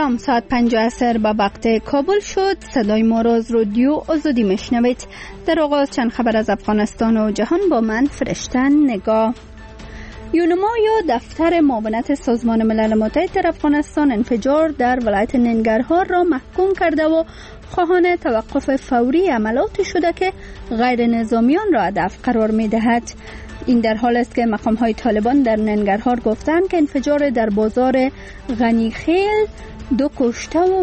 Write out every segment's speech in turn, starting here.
سلام، ساعت 5 عصر به وقت کابل شد. صدای ما را از رادیو آزادی میشنوید. در آغاز چند خبر از افغانستان و جهان با من فرشته نگاه. یونما یا دفتر معاونت سازمان ملل متحد در افغانستان انفجار در ولایت ننگرهار را محکوم کرده و خواهان توقف فوری عملات شده که غیر نظامیان را هدف قرار می دهد. این در حال است که مقام‌های طالبان در ننگرهار گفتند که انفجار در بازار غنیخیل 2 کشته و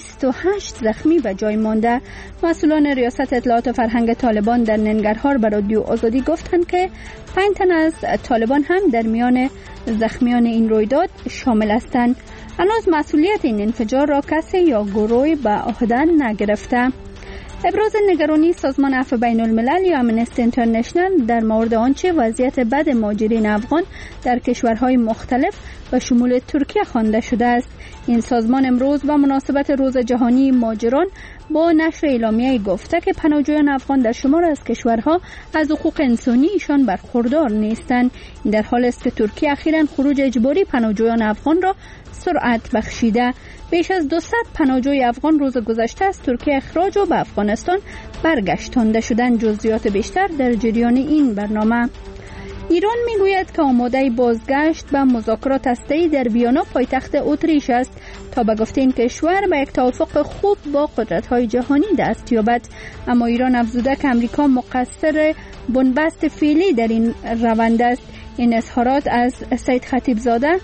28 زخمی به جای مانده. مسئولان ریاست اطلاعات و فرهنگ طالبان در ننگرهار به رادیو آزادی گفتند که 5 تن از طالبان هم در میان زخمیان این رویداد شامل هستند. هنوز مسئولیت این انفجار را کسی یا گروهی به عهده نگرفته. ابراز نگرانی سازمان عفو بین الملل یا امنستی اینترنشنال در مورد آنچه وضعیت بد مهاجرین افغان در کشورهای مختلف و شمول ترکیه خوانده شده است. این سازمان امروز به مناسبت روز جهانی مهاجران با نشر اعلامیه گفته که پناهجویان افغان در شمار از کشورها از حقوق انسانی ایشان برخوردار نیستند. این در حال است که ترکیه اخیراً خروج اجباری پناهجویان افغان را سرعت بخشیده. بیش از 200 پناهجوی افغان روز گذشته از ترکیه اخراج و به افغانستان برگشتانده شدند. جزئیات بیشتر در جریان این برنامه. ایران میگوید که آماده بازگشت به مذاکرات هسته‌ای در ویانا پایتخت اتریش است تا به گفته این کشور به یک توافق خوب با قدرت‌های جهانی دست یابد. اما ایران افزوده که امریکا مقصر بنبست فعلی در این روند است. این اظهارات از سید خطیبزاده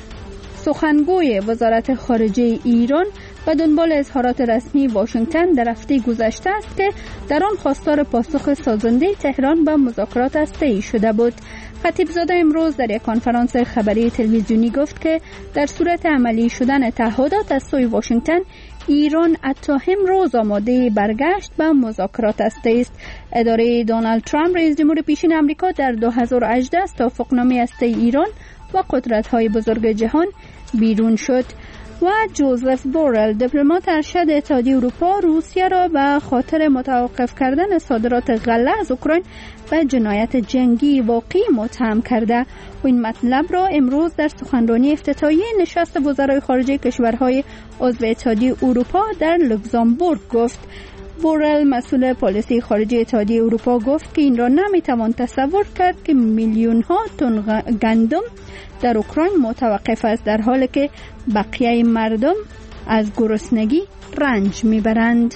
سخنگوی وزارت خارجه ایران و دنبال اظهارات رسمی واشنگتن در هفته گذشته است که در آن خواستار پاسخ سازنده تهران به مذاکرات هسته‌ای شده بود. خطیبزاده امروز در یک کنفرانس خبری تلویزیونی گفت که در صورت عملی شدن تعهدات از سوی واشنگتن، ایران حتی امروز آماده برگشت به مذاکرات هسته‌ای است. اداره دونالد ترامپ رئیس جمهور پیشین آمریکا در 2018 از توافقنامه هسته‌ای ایران و قدرت‌های بزرگ جهان بیرون شد. و جوزف بورل دیپلمات ارشد اتحادیه اروپا روسیه را به خاطر متوقف کردن صادرات غله از اوکراین به جنایت جنگی واقعی متهم کرده و این مطلب را امروز در سخنرانی افتتاحیه نشست وزرای خارجه کشورهای عضو اتحادیه اروپا در لوکزامبورگ گفت. بورل مسئول پالیسی خارجی اتحادیه اروپا گفت که این را نمیتوان تصور کرد که میلیون ها تن گندم در اوکراین متوقف است در حالی که بقیه مردم از گرسنگی رنج میبرند.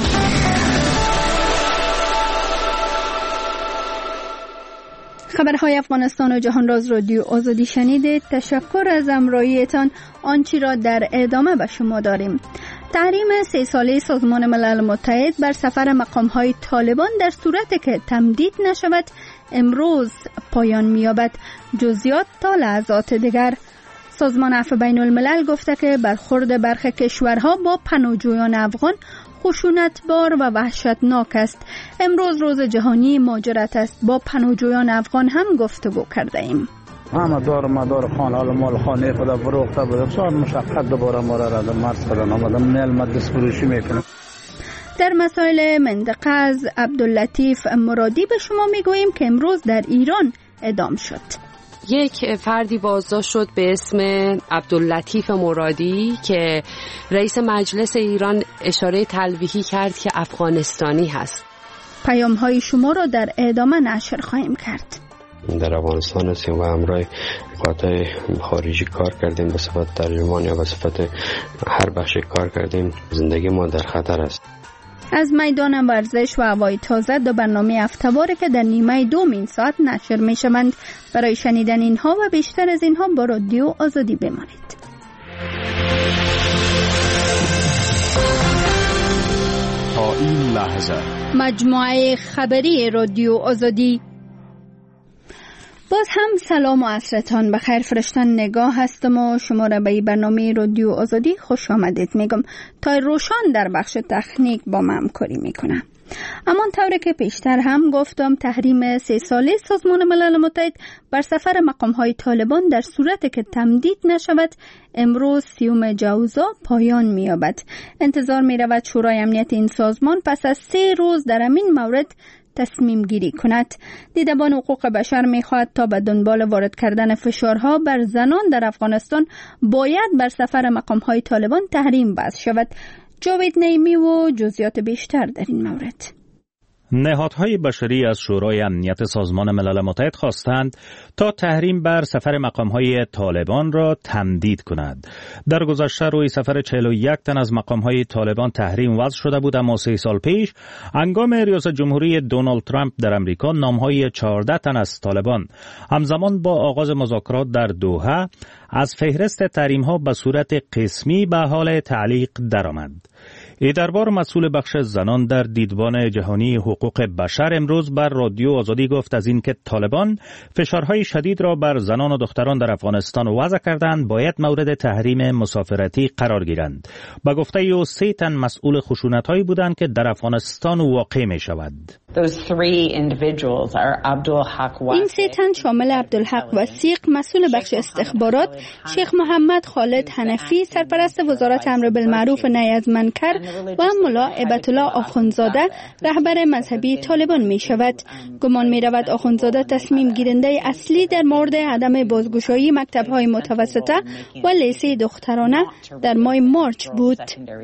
خبرهای افغانستان و جهان را از رادیو آزادی شنیدید. تشکر از همراهیتان. آنچه را در ادامه به شما داریم: تحریم 3 ساله سازمان ملل متحد بر سفر مقام‌های طالبان در صورتی که تمدید نشود امروز پایان می‌یابد. جزئیات تا لحظات دیگر. سازمان عفو بین الملل گفته که برخورد برخی کشورها با پناهجویان افغان خشونت‌بار و وحشتناک است. امروز روز جهانی مهاجرت است. با پناهجویان افغان هم گفتگو کرده ایم. همه دار مدار خانه مال خانه خدا فروخته بود. بسیار مشقت دوباره ما را مرز کردن. آمدم نیل مدرس فروشی میکنم. در مسائل منطقه از عبداللطیف مرادی به شما میگوییم که امروز در ایران اعدام شد. یک فردی بازداشت شد به اسم عبداللطیف مرادی که رئیس مجلس ایران اشاره تلویحی کرد که افغانستانی هست. پیام‌های شما را در ادامه نشر خواهیم کرد. در افغانستان هستیم و همراه قاطع خارجی کار کردیم، به صفت ترجمان یا به صفت هر بخش کار کردیم. زندگی ما در خطر است. از میدان ورزش و هوای تازه 2 برنامه هفته‌واره که در نیمه دوم این ساعت نشر می شوند. برای شنیدن اینها و بیشتر از اینها با رادیو آزادی بمانید. تا این لحظه مجموعه خبری رادیو آزادی. باز هم سلام و عصرتان بخیر. فرشته نگاه هستم و شما را به این برنامه رادیو آزادی خوش آمدید میگم. تا روشان در بخش تکنیک با من همکاری میکنم. اما طوری که پیشتر هم گفتم تحریم 3 ساله سازمان ملل متحد بر سفر مقام‌های طالبان در صورتی که تمدید نشود امروز 30 جوزا پایان می‌یابد. انتظار می‌رود شورای امنیت این سازمان پس از 3 روز در همین مورد تصمیم گیری کند. دیدبان حقوق بشر می‌خواهد تا به دنبال وارد کردن فشارها بر زنان در افغانستان باید بر سفر مقام‌های طالبان تحریم وضع شود. جاوید نعیمی و جزئیات بیشتر در این مورد. نهادهای بشری از شورای امنیت سازمان ملل متحد خواستند تا تحریم بر سفر مقام‌های طالبان را تمدید کند. در گذشته روی سفر 41 تن از مقام‌های طالبان تحریم وضع شده بود، اما 3 سال پیش هنگام ریاست جمهوری دونالد ترامپ در امریکا نام‌های 14 تن از طالبان همزمان با آغاز مذاکرات در دوحه از فهرست تحریم‌ها به صورت قسمی به حال تعلیق درآمد. ای دربار مسئول بخش زنان در دیدبان جهانی حقوق بشر امروز بر رادیو آزادی گفت از این که طالبان فشارهای شدید را بر زنان و دختران در افغانستان وضع کردند باید مورد تحریم مسافرتی قرار گیرند. با گفته او 3 تن مسئول خشونت‌هایی بودند که در افغانستان واقع می شود. این 3 تن شامل عبدالحق وثیق مسئول بخش استخبارات، شیخ محمد خالد حنفی سرپرست وزارت امر بالمعروف و نهی از منکر و ملا عبدالله آخوندزاده رهبر مذهبی طالبان می شود. گمان می رود آخوندزاده تصمیم گیرنده اصلی در مورد عدم بازگشایی مکتب‌های متوسطه و لیسه دخترانه در ماه مارچ بود.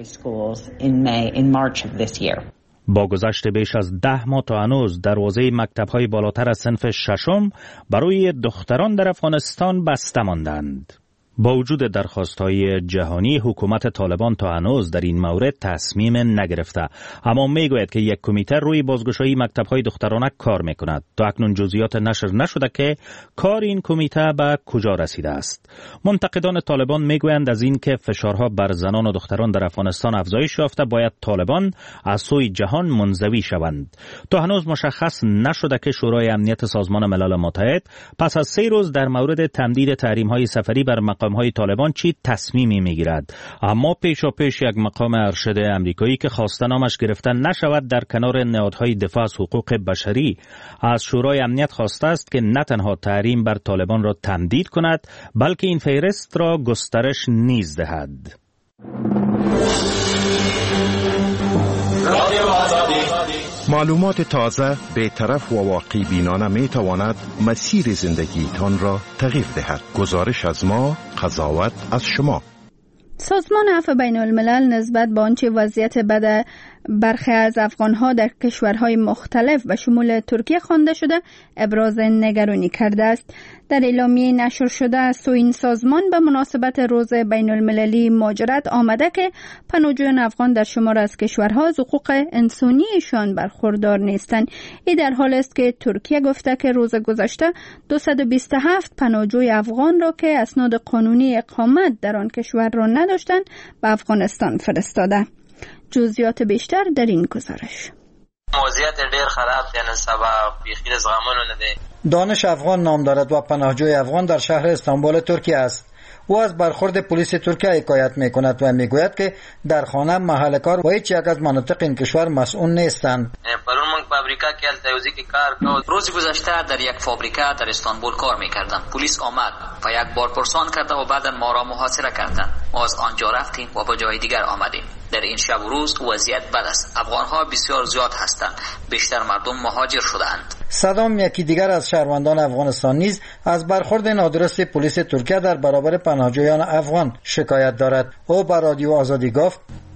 با گذشت بیش از 10 ماه تا هنوز دروازه مکتب‌های بالاتر از صنف 6 برای دختران در افغانستان بسته ماندند. با وجود درخواست‌های جهانی حکومت طالبان تا هنوز در این مورد تصمیم نگرفته، اما میگوید که یک کمیته روی بازگشایی مکتب‌های دخترانه کار میکند. تا اکنون جزئیات نشر نشده که کار این کمیته به کجا رسیده است. منتقدان طالبان میگویند از این که فشارها بر زنان و دختران در افغانستان افزایش یافته باید طالبان از سوی جهان منزوی شوند. تا هنوز مشخص نشده که شورای امنیت سازمان ملل متحد پس از 3 روز در مورد تمدید تحریم‌های سفری بر مقام‌های طالبان چی تصمیمی میگیرد. اما پیشاپیش یک مقام ارشد امریکایی که خواسته نامش گرفته نشود در کنار نهادهای دفاع از حقوق بشری از شورای امنیت خواسته است که نه تنها تحریم بر طالبان را تمدید کند بلکه این فهرست را گسترش نیز دهد. معلومات تازه، بی‌طرف و واقع بینانه می تواند مسیر زندگیتان را تغییر دهد. گزارش از ما، قضاوت از شما. سازمان عفو بین الملل نسبت به آنچه وضعیت بد برخی از افغانها در کشورهای مختلف و شمول ترکیه خوانده شده ابراز نگرانی کرده است. در اعلامیه نشر شده از سوی این سازمان به مناسبت روز بین المللی مهاجرت آمده که پناهجویان افغان در شمار از کشورها از حقوق انسانیشان برخوردار نیستند. این در حال است که ترکیه گفته که روز گذشته 227 پناهجوی افغان را که اسناد قانونی اقامت در آن کشور را نداشتند به افغانستان فرستاده. جزئیات بیشتر در این گزارش. وضعیت ډیر خراب دی، نن سبا بیخی زغمانو نه دی. دانش افغان نام دارد و پناهجوی افغان در شهر استانبول ترکیه است. او از برخورد پلیس ترکیه حکایت می‌کند و میگوید که در خانه، محل کار و هیچ یک از مناطق این کشور مسئول نیستند. پرون من فابریکا کې التوزی کې کار کوم. روز گذشته در یک فابریکا در استانبول کار می‌کردم. پلیس آمد و یک بار پرسان کرد و بعد ما را محاصره کردند. ما از آنجا رفتیم و به جای دیگر آمدیم. در این شب و روز وضعیت بد است. افغان‌ها بسیار زیاد هستند. بیشتر مردم مهاجر شدند. صدام یکی دیگر از شهروندان افغانستان نیز از برخورد نادرست پلیس ترکیه در برابر پناهجویان افغان شکایت دارد. او به رادیو آزادی گفت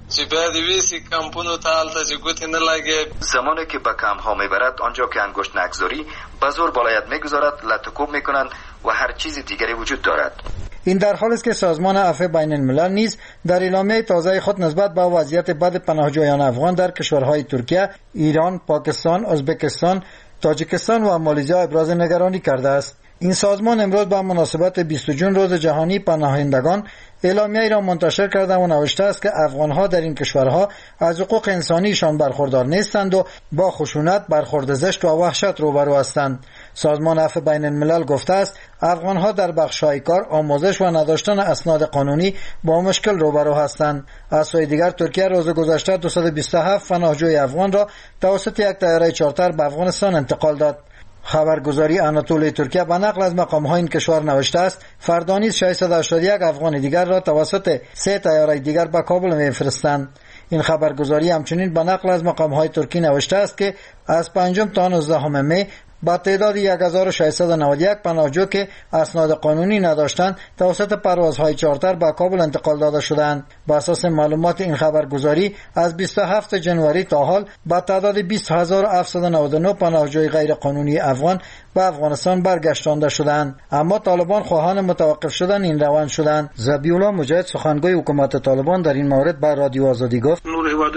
زمانی که به کمپ ها میبرد آنجا که انگشت نگذاری به زور بالایت میگذارد، لطکوب میکنند و هر چیز دیگری وجود دارد. این در حالی است که سازمان عفو بین الملل نیز در اعلامیه تازه خود نسبت به وضعیت بد پناهجویان افغان در کشورهای ترکیه، ایران، پاکستان، ازبکستان، تاجیکستان و مالزی ابراز نگرانی کرده است. این سازمان امروز با مناسبت 20 جون روز جهانی پناهندگان اعلامیه‌ای را منتشر کرده و نوشته است که افغان‌ها در این کشورها از حقوق انسانیشان برخوردار نیستند و با خشونت، برخورد زشت و وحشت روبرو هستند. سازمان عفو بین الملل گفته است افغانها در بخش‌های کار، آموزش و نداشتن اسناد قانونی با مشکل روبرو هستند. از سوی دیگر ترکیه روز گذشته 227 پناهجوی افغان را توسط یک طیاره چارتر به افغانستان انتقال داد. خبرگزاری آناتولی ترکیه به نقل از مقام‌های این کشور نوشته است فردا نیز 681 افغان دیگر را توسط 3 طیاره دیگر به کابل می‌فرستند. این خبرگزاری همچنین به نقل از مقام‌های ترکی نوشته است که از 5 تا 19 می با تعداد 1691 پناهجو که اسناد قانونی نداشتند توسط پروازهای چارتر به کابل انتقال داده شدند. بر اساس معلومات این خبرگزاری از 27 جنوری تا حال با تعداد 20799 پناهجوی غیر قانونی افغان به افغانستان برگشتانده شدند، اما طالبان خواهان متوقف شدن این روند شدند. ذبیح‌الله مجاهد سخنگوی حکومت طالبان در این مورد به رادیو آزادی گفت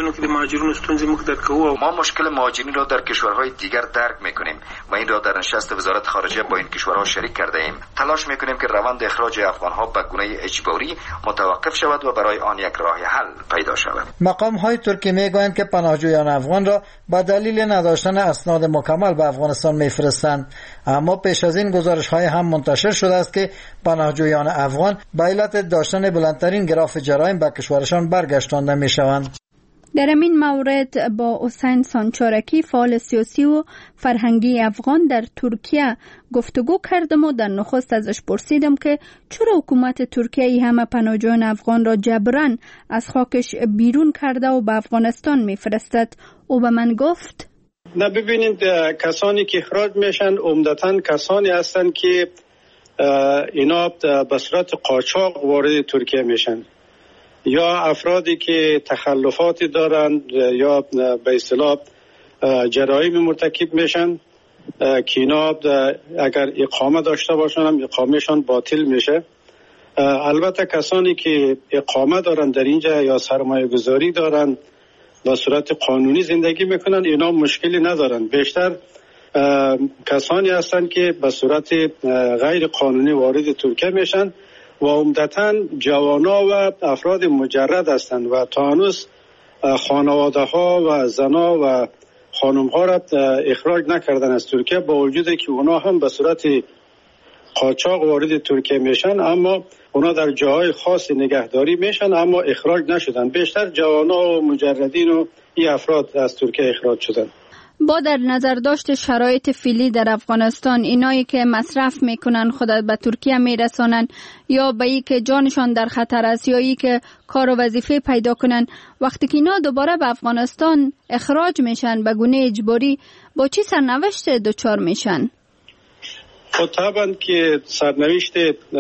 ما مشکل مهاجرین را در کشورهای دیگر درک می‌کنیم و این را در نشست وزارت خارجه با این کشورها شریک کرده ایم. تلاش می‌کنیم که روند اخراج افغان‌ها به گونه اجباری متوقف شود و برای آن یک راه حل پیدا شود. مقام‌های ترکی می‌گویند که پناهجویان افغان را به دلیل نداشتن اسناد مکمل به افغانستان می‌فرستند، اما پیش از این گزارش‌های هم منتشر شده است که پناهجویان افغان به علت داشتن بلندترین گراف جرایم به کشورشان برگشتانده می‌شوند. در این مورد با حسین سانچارکی فعال سیاسی و فرهنگی افغان در ترکیه گفتگو کردم و در نخست ازش پرسیدم که چرا حکومت ترکیه ای همه پناهجویان افغان را جبران از خاکش بیرون کرده و به افغانستان میفرستد. او به من گفت نه، ببینید کسانی که اخراج میشن عمدتاً کسانی هستند که اینا به صورت قاچاق وارد ترکیه میشن، یا افرادی که تخلفاتی دارند یا به اصطلاح جرایم مرتکب میشن که اینا اگر اقامه داشته باشن هم اقامهشان باطل میشه. البته کسانی که اقامه دارن در اینجا یا سرمایه گذاری دارن به صورت قانونی زندگی میکنن اینا مشکلی ندارن. بیشتر کسانی هستند که به صورت غیر قانونی وارد ترکیه میشن و عمدتاً جوانا و افراد مجرد هستند و تا هنوز خانواده ها و زنا و خانم ها را اخراج نکردن از ترکیه، با وجودی که اونا هم به صورت قاچاق وارد ترکیه میشن اما اونا در جاهای خاص نگهداری میشن اما اخراج نشدن. بیشتر جوانا و مجردین و این افراد از ترکیه اخراج شدن. با در نظر داشت شرایط فعلی در افغانستان، اینایی که مصرف میکنن خودت به ترکیه میرسانن یا به ای که جانشان در خطر است یا ای که کار و وظیفه پیدا کنن، وقتی که اینا دوباره به افغانستان اخراج میشن به گونه اجباری، با چی سرنوشت دچار میشن؟ طبعا که سرنوشت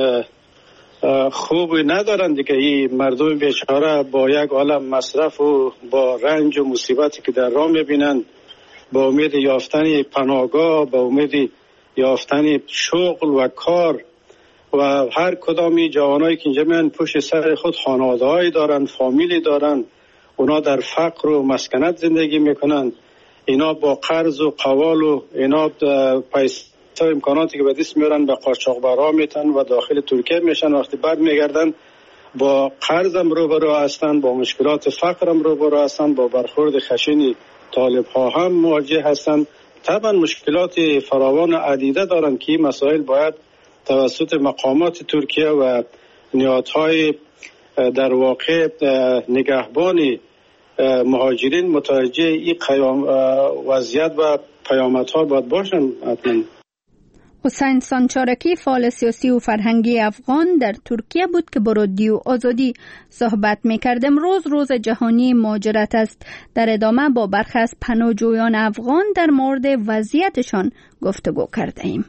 خوب ندارن دیگه. این مردم بیچاره با یک عالم مصرف و با رنج و مصیبتی که در راه میبینن، با امید یافتن پناهگاه، با امید یافتن شغل و کار، و هر کدامی جوانایی که اینجا میان پشت سر خود خانواده‌ای دارن، فامیلی دارن، اونا در فقر و مسکنت زندگی میکنن. اینا با قرض و قوال و اینا پیسه امکاناتی که به دست میارن به قاچاقبرا میتن و داخل ترکیه میشن. وقتی بعد میگردن با قرضم روبرو هستن، با مشکلات فقرم روبرو هستن، با برخورد خشنی طالب ها هم مواجه هستند. طبعا مشکلات فراوان عدیده دارند که این مسائل باید توسط مقامات ترکیه و نهادهای در واقع نگهبان مهاجرین متوجه این وضعیت و پیامدها باید باشند. حسین سانچارکی فعال سیاسی و فرهنگی افغان در ترکیه بود که با رادیو آزادی صحبت می‌کرد. امروز روز جهانی مهاجرت است. در ادامه با برخی از پناهجویان افغان در مورد وضعیتشان گفتگو کرده ایم.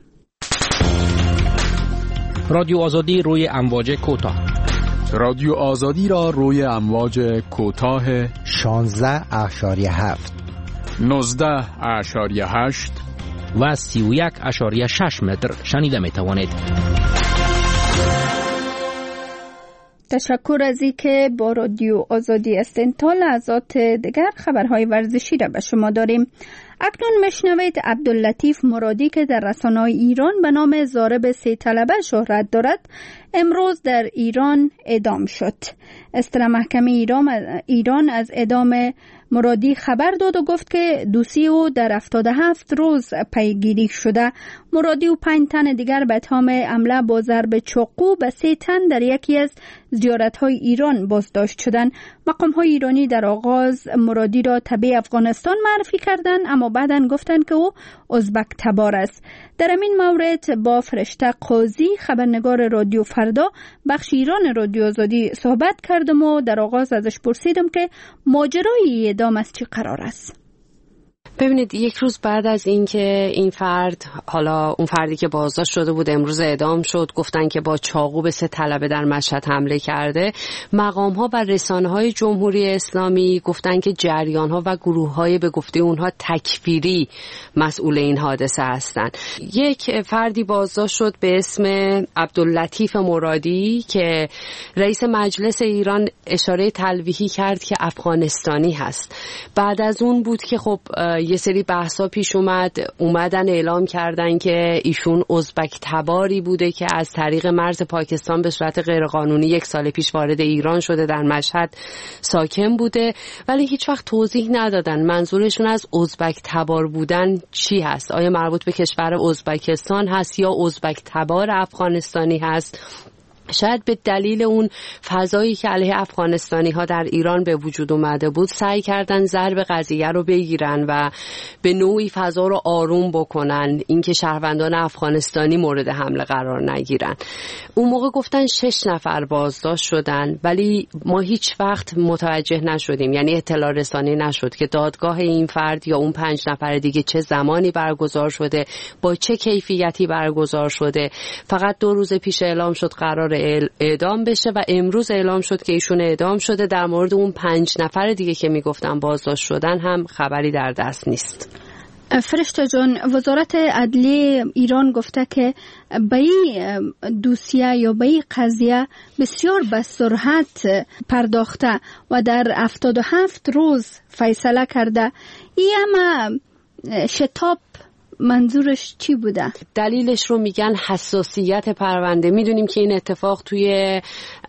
رادیو آزادی روی امواج کوتاه. رادیو آزادی را روی امواج کوتاه 16.7 19.8 و 31.6 متر شنیده می توانید. تشکر از اینکه با رادیو آزادی هستین. تا لحظات دیگر خبرهای ورزشی را به شما داریم. اکنون میشنوید عبداللطیف مرادی که در رسانه‌های ایران به نام ضارب 3 طلبه شهرت دارد امروز در ایران اعدام شد. اصطلاح محکمه ایران از اعدام مرادی خبر داد و گفت که دوستی او در 77 روز پیگیری شده. مرادی و 5 تن دیگر به اتهام حمله با ضرب چاقو به 3 تن در یکی از زیارت‌های ایران بازداشت شدند. مقام‌های ایرانی در آغاز مرادی را تبع افغانستان معرفی کردند، اما بعداً گفتند که او ازبک تبار است. در این مورد با فرشته قاضی، خبرنگار رادیو فردا بخش ایران رادیو آزادی صحبت کردم و در آغاز ازش پرسیدم که ماجرای اعدام از چی قرار است. ببینید، یک روز بعد از اینکه این فرد، حالا اون فردی که بازداشت شده بود، امروز اعدام شد، گفتن که با چاقو به 3 طلبه در مشهد حمله کرده. مقام‌ها و رسانه‌های جمهوری اسلامی گفتن که جریان‌ها و گروه‌های به گفته اونها تکفیری مسئول این حادثه هستند. یک فردی بازداشت شد به اسم عبداللطیف مرادی که رئیس مجلس ایران اشاره تلویحی کرد که افغانستانی هست. بعد از اون بود که خب یه سری بحثا پیش اومدن اعلام کردن که ایشون ازبک تباری بوده که از طریق مرز پاکستان به صورت غیرقانونی 1 سال پیش وارد ایران شده، در مشهد ساکن بوده، ولی هیچ وقت توضیح ندادن منظورشون از ازبک تبار بودن چی هست. آیا مربوط به کشور ازبکستان هست یا ازبک تبار افغانستانی هست؟ شاید به دلیل اون فضایی که علیه افغانستانی ها در ایران به وجود اومده بود سعی کردن ضرب قضیه رو بگیرن و به نوعی فضا رو آروم بکنن، اینکه شهروندان افغانستانی مورد حمله قرار نگیرن. اون موقع گفتن 6 نفر بازداشت شدن، ولی ما هیچ وقت متوجه نشدیم، یعنی اطلاع رسانی نشد که دادگاه این فرد یا اون 5 نفر دیگه چه زمانی برگزار شده، با چه کیفیتی برگزار شده. فقط 2 روز پیش اعلام شد قرار اعدام بشه و امروز اعلام شد که ایشون اعدام شده. در مورد اون 5 نفر دیگه که میگفتن بازداشت شدن هم خبری در دست نیست. فرشته جان، وزارت عدلیه ایران گفته که به این دوسیه یا به این قضیه بسیار به سرعت پرداخته و در 77 روز فیصله کرده. این اما شتاب منظورش چی بوده؟ دلیلش رو میگن حساسیت پرونده. میدونیم که این اتفاق توی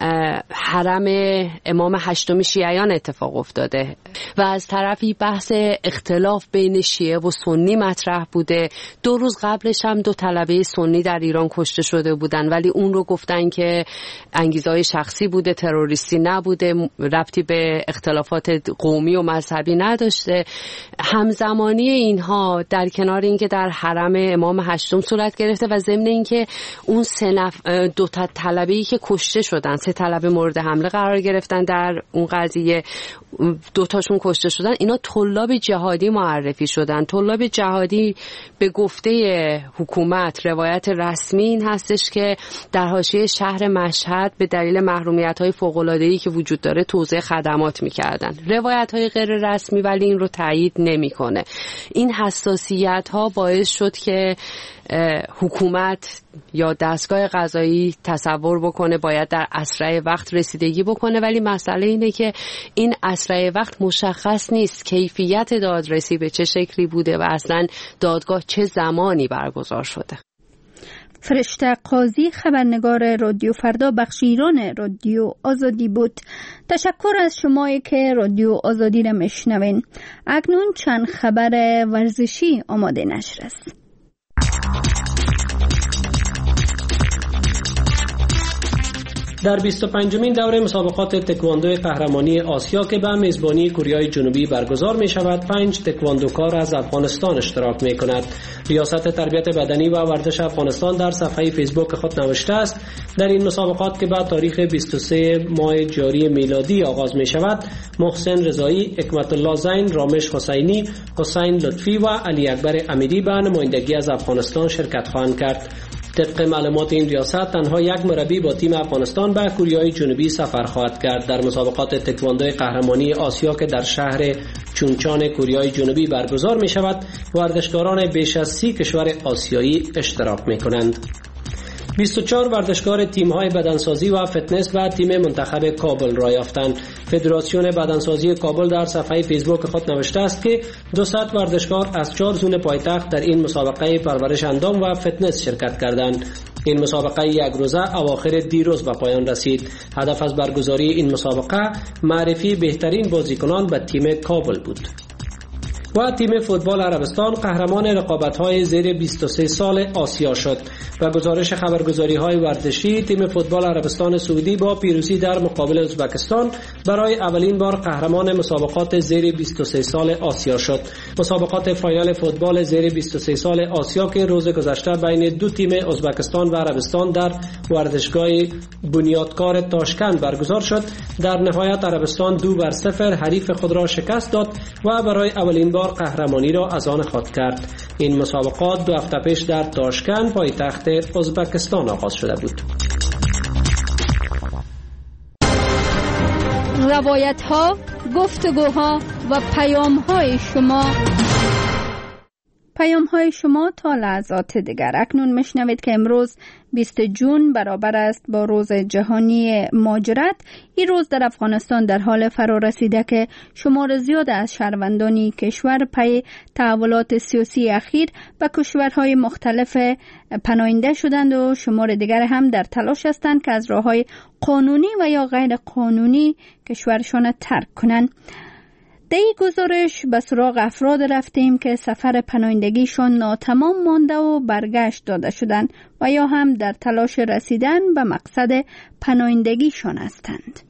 حرم امام 8 شیعیان اتفاق افتاده و از طرفی بحث اختلاف بین شیعه و سنی مطرح بوده. 2 روز قبلش هم 2 طلبه سنی در ایران کشته شده بودن، ولی اون رو گفتن که انگیزه‌های شخصی بوده، تروریستی نبوده، ربطی به اختلافات قومی و مذهبی نداشته. همزمانی اینها در کنار اینکه در حرم امام 8 صورت گرفته و ضمن اینکه اون 2 تا طلبه‌ای که کشته شدن، 3 طلبه مورد حمله قرار گرفتن در اون قضیه، 2 تاشون کشته شدن، اینا طلاب جهادی معرفی شدن. طلاب جهادی به گفته حکومت روایت رسمی این هستش که در حاشیه شهر مشهد به دلیل محرومیت‌های فوق‌العاده‌ای که وجود داره توزیع خدمات می‌کردن. روایت‌های غیر رسمی ولی این رو تایید نمی‌کنه. این حساسیت‌ها باعث شد که حکومت یا دستگاه قضایی تصور بکنه باید در اسرع وقت رسیدگی بکنه، ولی مسئله اینه که این اسرع وقت مشخص نیست کیفیت دادرسی به چه شکلی بوده و اصلا دادگاه چه زمانی برگزار شده. فرشته قاضی، خبرنگار رادیو فردا بخش ایران رادیو آزادی بود. تشکر از شمایی که رادیو آزادی را میشنوین. اکنون چند خبر ورزشی آماده نشر است. در 25مین دوره مسابقات تکواندو قهرمانی آسیا که به میزبانی کره جنوبی برگزار می شود، 5 تکواندوکار از افغانستان اشتراک می کند. ریاست تربیت بدنی و ورزش افغانستان در صفحه فیسبوک خود نوشته است در این مسابقات که بعد تاریخ 23 ماه جاری میلادی آغاز می شود، محسن رضایی، حکمت الله زین، رامش حسینی، حسین لطفی و علی اکبر امیری به نمایندگی از افغانستان شرکت خواهند کرد. طبق معلومات این ریاست تنها 1 مربی با تیم افغانستان به کره جنوبی سفر خواهد کرد. در مسابقات تکواندو قهرمانی آسیا که در شهر چونچان کره جنوبی برگزار می شود، ورزشکاران بیش از 30 کشور آسیایی اشتراک می کنند. 24 ورزشکار تیم‌های بدنسازی و فتنس و تیم منتخب کابل را یافتند. فدراسیون بدنسازی کابل در صفحه فیسبوک خود نوشته است که 200 ورزشکار از 4 زون پایتخت در این مسابقه پرورش اندام و فتنس شرکت کردند. این مسابقه یک روزه اواخر دیروز به پایان رسید. هدف از برگزاری این مسابقه معرفی بهترین بازیکنان به تیم کابل بود. و تیم فوتبال عربستان قهرمان رقابت‌های زیر 23 سال آسیا شد. و گزارش خبرگزاری‌های ورزشی، تیم فوتبال عربستان سعودی با پیروزی در مقابل ازبکستان برای اولین بار قهرمان مسابقات زیر 23 سال آسیا شد. مسابقات فاینال فوتبال زیر 23 سال آسیا که روز گذشته بین دو تیم ازبکستان و عربستان در ورزشگاه بنیادکار تاشکند برگزار شد، در نهایت عربستان 2-0 حریف خود را شکست داد و برای اولین بار قهرمانی را از آن خود کرد. این مسابقات 2 هفته پیش در تاشکند پایتخت ازبکستان آغاز شده بود. روایت‌ها، گفتگوها و پیام‌های شما تا لحظات دیگر. اکنون میشنوید که امروز 20 جون برابر است با روز جهانی مهاجرت. این روز در افغانستان در حال فرا رسیده که شمار زیاد از شهروندان کشور پی تحولات سیاسی اخیر به کشورهای مختلف پناهنده شدند و شمار دیگر هم در تلاش هستند که از راه‌های قانونی و یا غیر قانونی کشورشان ترک کنند. در این گزارش به سراغ افراد رفتیم که سفر پناهندگیشان ناتمام مانده و برگشت داده شدند و یا هم در تلاش رسیدن به مقصد پناهندگیشان هستند.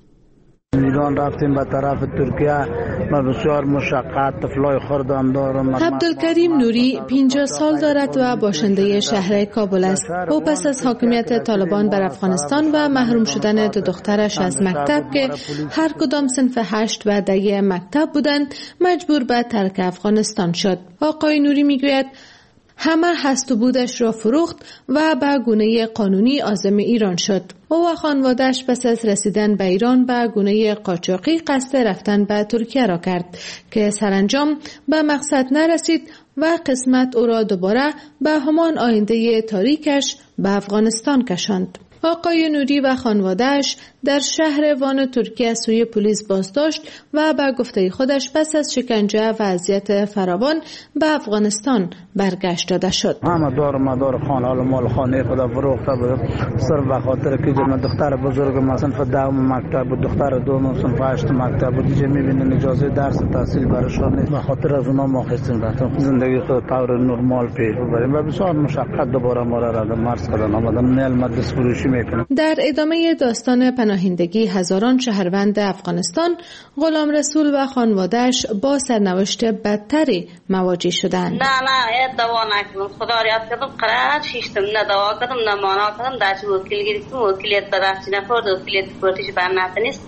ایران رفتیم به طرف ترکیه و بسیار مشقت، طفلای خردم دارم. عبدالکریم نوری 50 سال دارد و باشنده شهر کابل است. او پس از حاکمیت طالبان بر افغانستان و محروم شدن 2 دخترش از مکتب که هر کدام صنف 8 و 10 مکتب بودند، مجبور به ترک افغانستان شد. آقای نوری میگوید همه هست و بودش را فروخت و به گونه قانونی عازم ایران شد. او و خانواده‌اش پس از رسیدن به ایران به گونه قاچاقی قصد رفتن به ترکیه را کرد که سرانجام به مقصد نرسید و قسمت او را دوباره به همان آینده تاریکش به افغانستان کشاند. آقای نوری و خانواده‌اش در شهر وان ترکیه سوی پلیس بازداشت و به گفته خودش پس از شکنجه و اذیت فراوان به افغانستان برگشت داده شد. همه دار مدار خانه مال خانه خدا فروخته بود، صرف به خاطر که من دختر بزرگ مثلا صنف 10 مکتب بود، دختر دوم صنف 8 مکتب بود، دیگه می‌بینن اجازه درس و تحصیل براشون نیست. به خاطر از اونها ما خواستیم رفتیم زندگی خود طور نرمال پیش ببریم و بسیار مشقت دوباره ما را مرز کردن. آمدن نیل مدرس فروشی میکنم. در ادامه داستان پناهندگی هزاران شهروند افغانستان، غلام رسول و خانواده‌اش با سرنوشت بدتری مواجه شدند. نه دوا نکردم، خدا را یاد کردم، قرار شیشتم، نه دوا کردم نه مانا کردم، داشت وکیل گرفتم، وکیلیت بدرخشی نخورد، وکیلیت پرتیش بر نتنیست،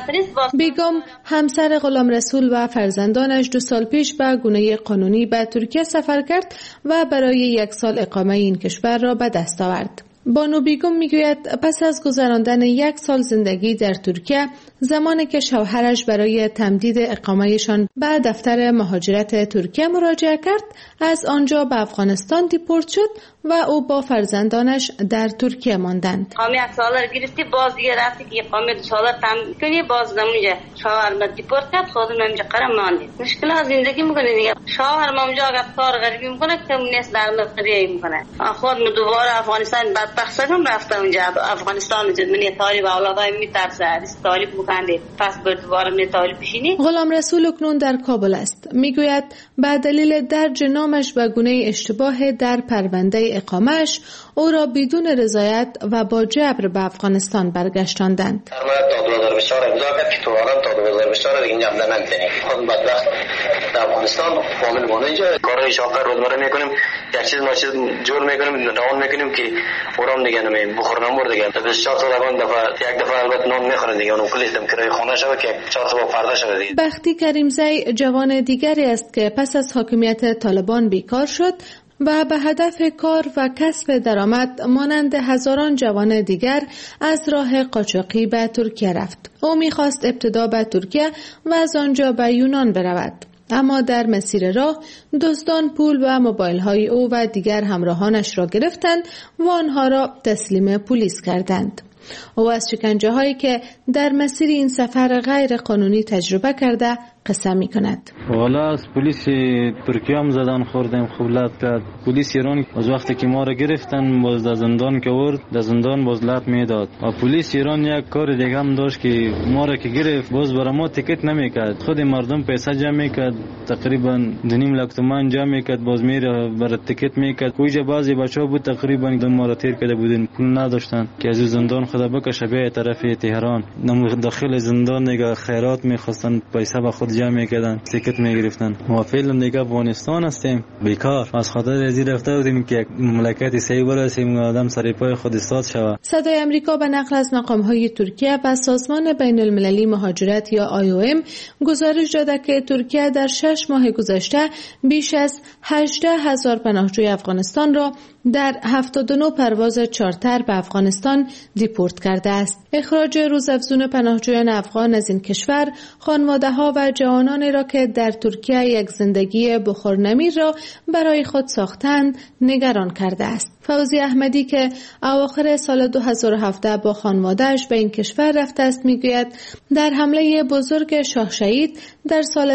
بیگم همسر غلام رسول و فرزندانش 2 سال پیش به گونه قانونی به ترکیه سفر کرد و برای 1 سال اقامه این کشور را به دست آورد. بانو بیگم میگوید پس از گذراندن 1 سال زندگی در ترکیه، زمانی که شوهرش برای تمدید اقامهشان به دفتر مهاجرت ترکیه مراجعه کرد، از آنجا به افغانستان دیپورت شد و او با فرزندانش در ترکیه ماندند. اقامه 1 سال گرفتی، باز دیگه رفتی که اقامه 2 سال تمدید کنی، باز نمونجا شوهرم دیپورت کرد، خودم نمونجا قرار ماندیم. مشکل از زندگی میکنه دیگه. شوهرم اونجا اگر کار غریبی میکنه که نیست در مقریه میکنه. خودم دوباره افغانستان بدبخت شدم، رفتم اونجا افغانستان من طالب اولادای میترسه، طالب مکنده پس بر دوباره می طالب بشینی. غلام رسول اکنون در کابل است. میگوید به دلیل درج نامش به گونه اشتباه در پرونده اقامه‌اش، او را بدون رضایت و با جبر به افغانستان برگشتاندند. تا 2024 امضا کرد که تو الان تا 2024 دیگه اینجا عمل نمی‌کنی. خود بدبخت در افغانستان فامیل مونده اینجا کارهای شاغل روزمره میکنیم، یک چیز ما چیز جور میکنیم، نان میکنیم که اورام دیگه بخور نمور دیگه. تا 24 سال اون یک دفعه البته نان میخورن دیگه، اون پلیس هم کرای خونه شو که 4 تا فردا شو دیگه. بختی کریمزی جوان دیگری است که پس از حاکمیت طالبان بیکار شد و به هدف کار و کسب درآمد مانند هزاران جوان دیگر از راه قاچاقی به ترکیه رفت. او می‌خواست ابتدا به ترکیه و از آنجا به یونان برود، اما در مسیر راه دزدان پول و موبایل‌های او و دیگر همراهانش را گرفتند و آنها را تسلیم پلیس کردند. او از شکنجه‌هایی که در مسیر این سفر غیر قانونی تجربه کرده قصه می کند. والا از پلیس ترکیه هم زدن خوردیم، خوب لط کرد. پلیس ایران از وقتی که ما را گرفتن باز در زندان که ورد، در زندان باز لط میداد. و پلیس ایران یک کار دیگه هم داشت که ما را که گرفت باز برای ما تیکت نمیکرد، خود مردم پیسه جمع میکرد، تقریبا 2.5 لک تومان جمع میکرد، باز میره برای تیکت میکرد. کویجا بعضی بچه‌ها بود تقریبا دو ما را تیر کرده بودن، پول نداشتن که از زندان خدا بکشه به طرف تهران. داخل زندان دیگه خیرات میخواستن، پیسه به خود جمع میکردن، تیکت میگرفتن. ما فعلا دیگه افغانستان هستیم بیکار، از خاطر ازی رفته بودیم که مملکت صحیح برسیم، آدم سر پای خود ایستاد شود. صدای آمریکا به نقل از مقام‌های ترکیه و سازمان بین‌المللی مهاجرت یا IOM گزارش داده که ترکیه در 6 ماه گذشته بیش از 18,000 پناهجوی افغانستان را در 79 پرواز چارتر به افغانستان دیپورت کرده است. اخراج روزافزون پناهجویان افغان از این کشور خانواده‌ها و جوانانی را که در ترکیه یک زندگی بخورنمیر را برای خود ساختند نگران کرده است. فوزی احمدی که اواخر سال 2017 با خانواده‌اش به این کشور رفته است میگوید در حمله بزرگ شاه شهید در سال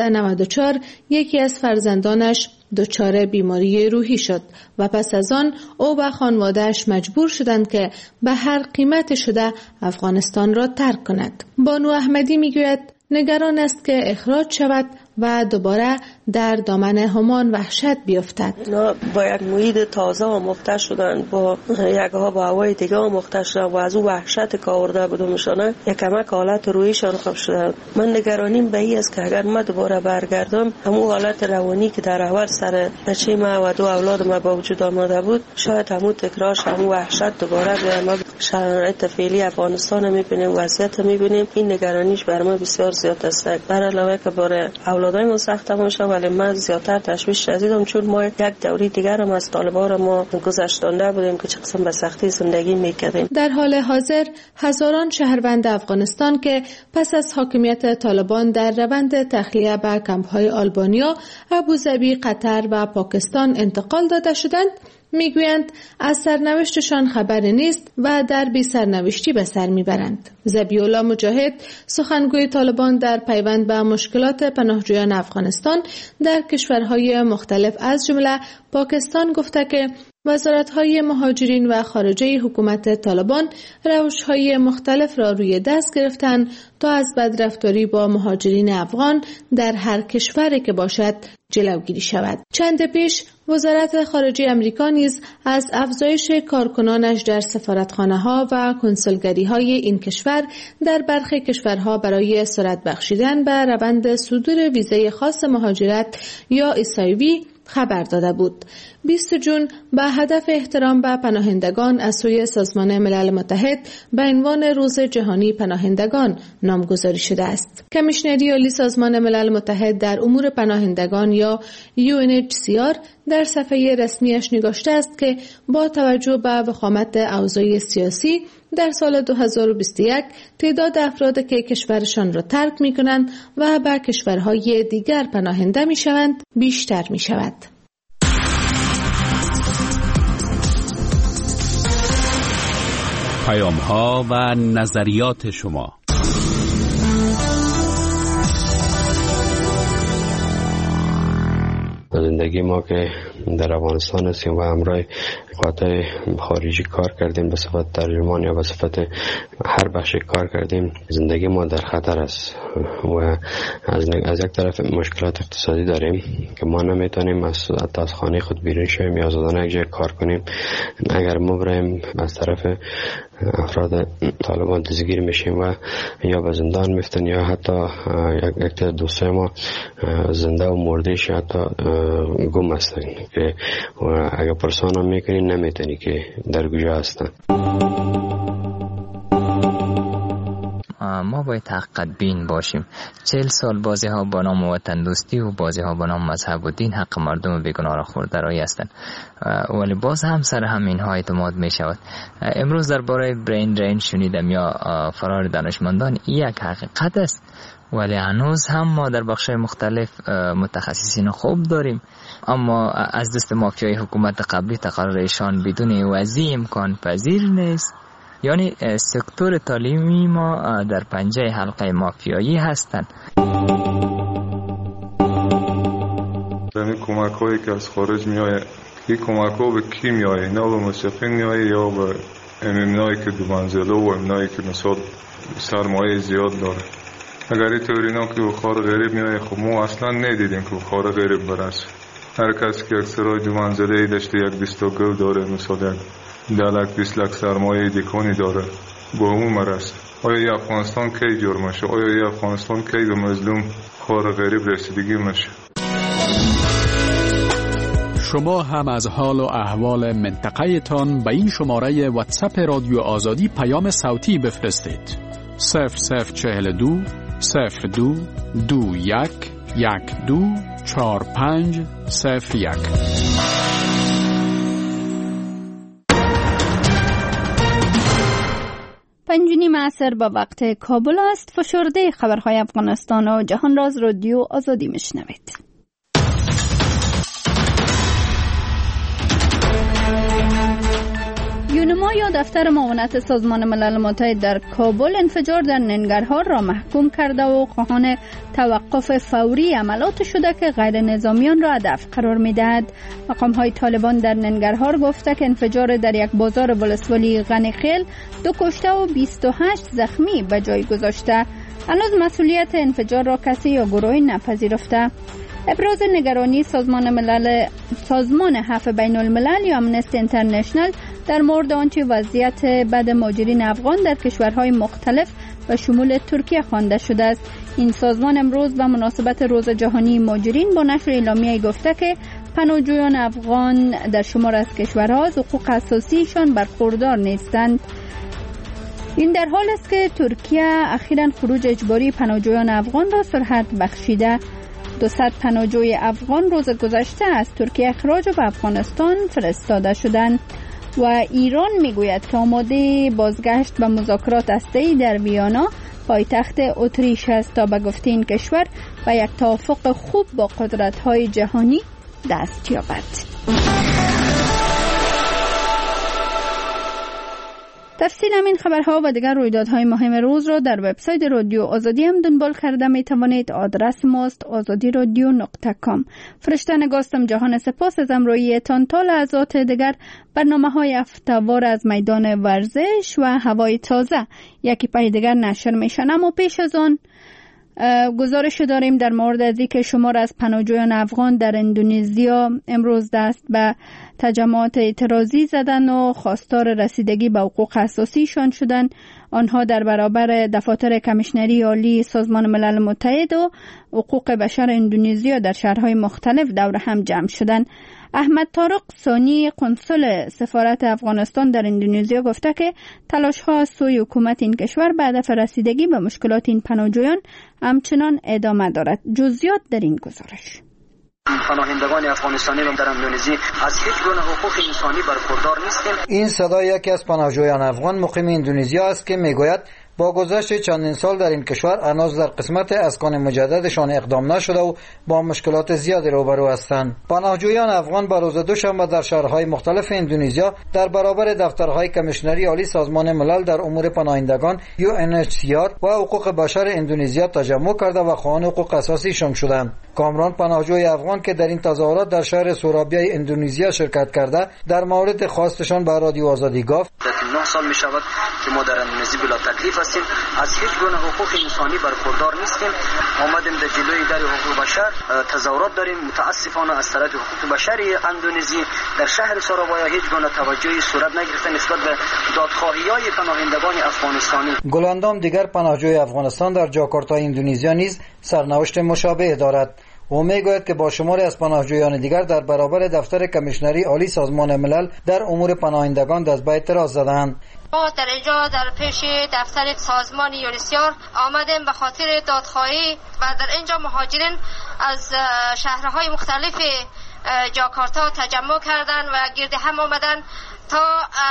1394 یکی از فرزندانش دچار بیماری روحی شد و پس از آن او و خانواده‌اش مجبور شدند که به هر قیمت شده افغانستان را ترک کند. بانو احمدی میگوید نگران است که اخراج شود و دوباره در دامن همان وحشت بیفتد. اینا با یک محیط تازه آموخته شدن، با یک ها با هوای دیگه آموخته شدن و از او وحشت که آورده بودمشانه یک کمک حالت روحیشان خوب شده. من نگرانیم به این است که اگر من دوباره برگردم همون حالت روانی که در اول سر بچه ما و 2 اولاد ما با وجود آمده بود شاید همون تکرارش همون وحشت دوباره بیاد. ما شرایط فعلی افغانستان میبینیم، وضعیت میبینیم، این نگرانیش بر ما بسیار زیاد است. در علاوه که باره اولادای ما سخت شد، ولی من زیادتر تشویش دیدم چون ما یک دوری دیگر هم از طالبان ما گذشتانده بودیم که چه قسم به سختی زندگی میکردیم. در حال حاضر هزاران شهروند افغانستان که پس از حاکمیت طالبان در روند تخلیه به کمپ‌های آلبانیا، ابوظبی، قطر و پاکستان انتقال داده شدند میگویند از سرنوشتشان خبری نیست و در بی سرنوشتی به سر میبرند. ذبیح‌الله مجاهد سخنگوی طالبان در پیوند به مشکلات پناهجویان افغانستان در کشورهای مختلف از جمله پاکستان گفته که وزارت‌های مهاجرین و خارجه حکومت طالبان روش‌های مختلف را روی دست گرفتند تا از بدرفتاری با مهاجرین افغان در هر کشوری که باشد جلوگیری شود. چند پیش وزارت خارجه آمریکا نیز از افزایش کارکنانش در سفارتخانه‌ها و کنسولگری‌های این کشور در برخی کشورها برای سرعت بخشیدن به روند صدور ویزای خاص مهاجرت یا SIV خبر داده بود. 20 جون به هدف احترام به پناهندگان از سوی سازمان ملل متحد به عنوان روز جهانی پناهندگان نامگذاری شده است. کمیشنری عالی سازمان ملل متحد در امور پناهندگان یا UNHCR در صفحه رسمیش نگاشته است که با توجه به وخامت اوضاع سیاسی در سال 2021 تعداد افراد که کشورشان را ترک می کنند و به کشورهای دیگر پناهنده می شوند بیشتر می شود. پیام‌ها و نظریات شما. زندگی ما که در افغانستان هستیم و همراه قاطع خارجی کار کردیم به صفت ترجمان یا به صفت هر بخش کار کردیم، زندگی ما در خطر است و از یک طرف مشکلات اقتصادی داریم که ما نمیتونیم از خانه خود بیرون شویم یا آزادانه یک جای کار کنیم. اگر ما برایم از طرف افراد طالبان دستگیر میشیم و یا به زندان میفتن یا حتی یک دوستای ما زنده و مردهش حتی گم هستن که اگر پرسان هم میکنی نمیتونی که در کجا هستن. ما باید حقیقت بین باشیم. 40 سال بازی ها با نام وطن دوستی و بازی ها با نام مذهب و دین حق مردم بیگناه را خورده رایی هستند، ولی باز هم سر همین ها اعتماد می شود. امروز درباره برین درین شنیدم یا فرار دانشمندان، یک حقیقت است، ولی هنوز هم ما در بخش مختلف متخصصین خوب داریم، اما از دست مافیای حکومت قبلی تقررشان بدون وضعی امکان پذیر نیست. یعنی سکتور تعلیمی ما در پنجه حلقه مافیایی هستند. همین کمک هایی که از خارج میآید، این کمک ها به کی میآید؟ نه به مستقیم میآید یا به امنایی که دو منزله و امنایی که مثلا سرمایه زیاد داره. اگر اینطوری نه که بخار غریب میآید، خب ما اصلا ندیدیم که بخار غریب برسه. هر کسی که اکثرای دو منزله داشته، یک دیستاگل داره، مثلا 10 لک سرمایه دیکانی داره، با همون مرسه. آیا ای افغانستان کی جور میشه؟ آیا ای افغانستان کی به مظلوم خار غریب رسیدگی میشه؟ شما هم از حال و احوال منطقه تان به این شماره واتساپ رادیو آزادی پیام صوتی بفرستید. 0042 02 21 12 4501. پنجونیم عصر با وقت کابل است. فشرده خبرهای افغانستان و جهان را از رادیو آزادی میشنوید. یونما یا دفتر معاونت سازمان ملل متحد در کابل انفجار در ننگرهار را محکوم کرده و خواهان توقف فوری عملات شده که غیر نظامیان را هدف قرار می‌دهد. مقام‌های طالبان در ننگرهار گفته که انفجار در یک بازار ولسوالی غنیخیل 2 کشته و 28 زخمی به جای گذاشته. هنوز مسئولیت انفجار را کسی یا گروهی نپذیرفته. ابراز نگرانی سازمان عفو بین الملل یا امنستی اینترنشنال در مورد آنچه وضعیت بد مهاجرین افغان در کشورهای مختلف و شمول ترکیه خوانده شده است. این سازمان امروز به مناسبت روز جهانی مهاجرین با نشر اعلامیه گفته که پناهجویان افغان در شمار از کشورها از حقوق اساسیشان برخوردار نیستند. این در حال است که ترکیه اخیراً خروج اجباری پناهجویان افغان را سرعت بخشیده. 200 پناهجوی افغان روز گذشته از ترکیه اخراج به افغانستان فرستاده شدند و ایران میگوید که آماده بازگشت به مذاکرات هسته‌ای در ویانا پایتخت اتریش است تا به گفته این کشور و یک توافق خوب با قدرت‌های جهانی دست یابد. تفصیل همین خبرها و دیگر رویدادهای مهم روز را در وبسایت رادیو آزادی هم دنبال کرده می توانید. آدرس ماست azadiradio.com. فرشته نگاستم جهان سپاس از همراهی تان. تا لحظات دیگر برنامه‌های هفته‌وار از میدان ورزش و هوای تازه یکی پای دیگر نشر میشن. اما پیش از آن گزارش داریم در مورد از اینکه شمار از پناهجویان افغان در اندونزیا امروز دست به تجمعات اعتراضی زدن و خواستار رسیدگی به حقوق اساسیشان شدن. آنها در برابر دفاتر کمیشنری عالی سازمان ملل متحد و حقوق بشر اندونزیا در شهرهای مختلف دور هم جمع شدند. احمد طارق ثانی قنصل سفارت افغانستان در اندونزیا گفته که تلاش‌ها از سوی حکومت این کشور به هدف رسیدگی به مشکلات این پناهجویان همچنان ادامه دارد. جزئیات در این گزارش. پناهندگان افغانستانی را در اندونزی از هیچ گونه حقوق انسانی برخوردار نیستیم. این صدای یکی از پناهجویان افغان مقیم اندونزیا است که میگوید با گذشت چندین سال در این کشور هنوز در قسمت اسکان مجددشان اقدام نشده و با مشکلات زیادی روبرو هستند. پناهجویان افغان به روز دوشنبه در شهرهای مختلف اندونزیا در برابر دفترهای کمیشنری عالی سازمان ملل در امور پناهندگان UNHCR و حقوق بشر اندونزیا تجمع کرده و خواهان حقوق اساسیشان شدند. کامران پناهجوی افغان که در این تظاهرات در شهر سورابیای اندونزیا شرکت کرده در مورد خواستشان به رادیو آزادی گفت: 9 سال می شود که ما در اندونزی بلا تکلیف هستیم، از هیچ گونه حقوق انسانی برخوردار نیستیم. آمدیم در جلوی در حقوق بشر تظاهرات داریم. متاسفانه از طرف حقوق بشر اندونزی در شهر سورابیا هیچ گونه توجهی صورت نگرفته نسبت به دادخواهی‌های پناهندگان افغانستانی. گلاندام دیگر پناهجوی افغانستان در جاکارتا اندونزیا نیز سرنوشت مشابه دارد. او میگوید که با شماری از پناهجویان دیگر در برابر دفتر کمیشنری عالی سازمان ملل در امور پناهندگان دست به اعتراض زدند. ما در اینجا در پیش دفتر سازمان یونیسیار آمدیم به خاطر دادخواهی و در اینجا مهاجرین از شهرهای مختلف جاکارتا تجمع کردند و گرد هم آمدند تا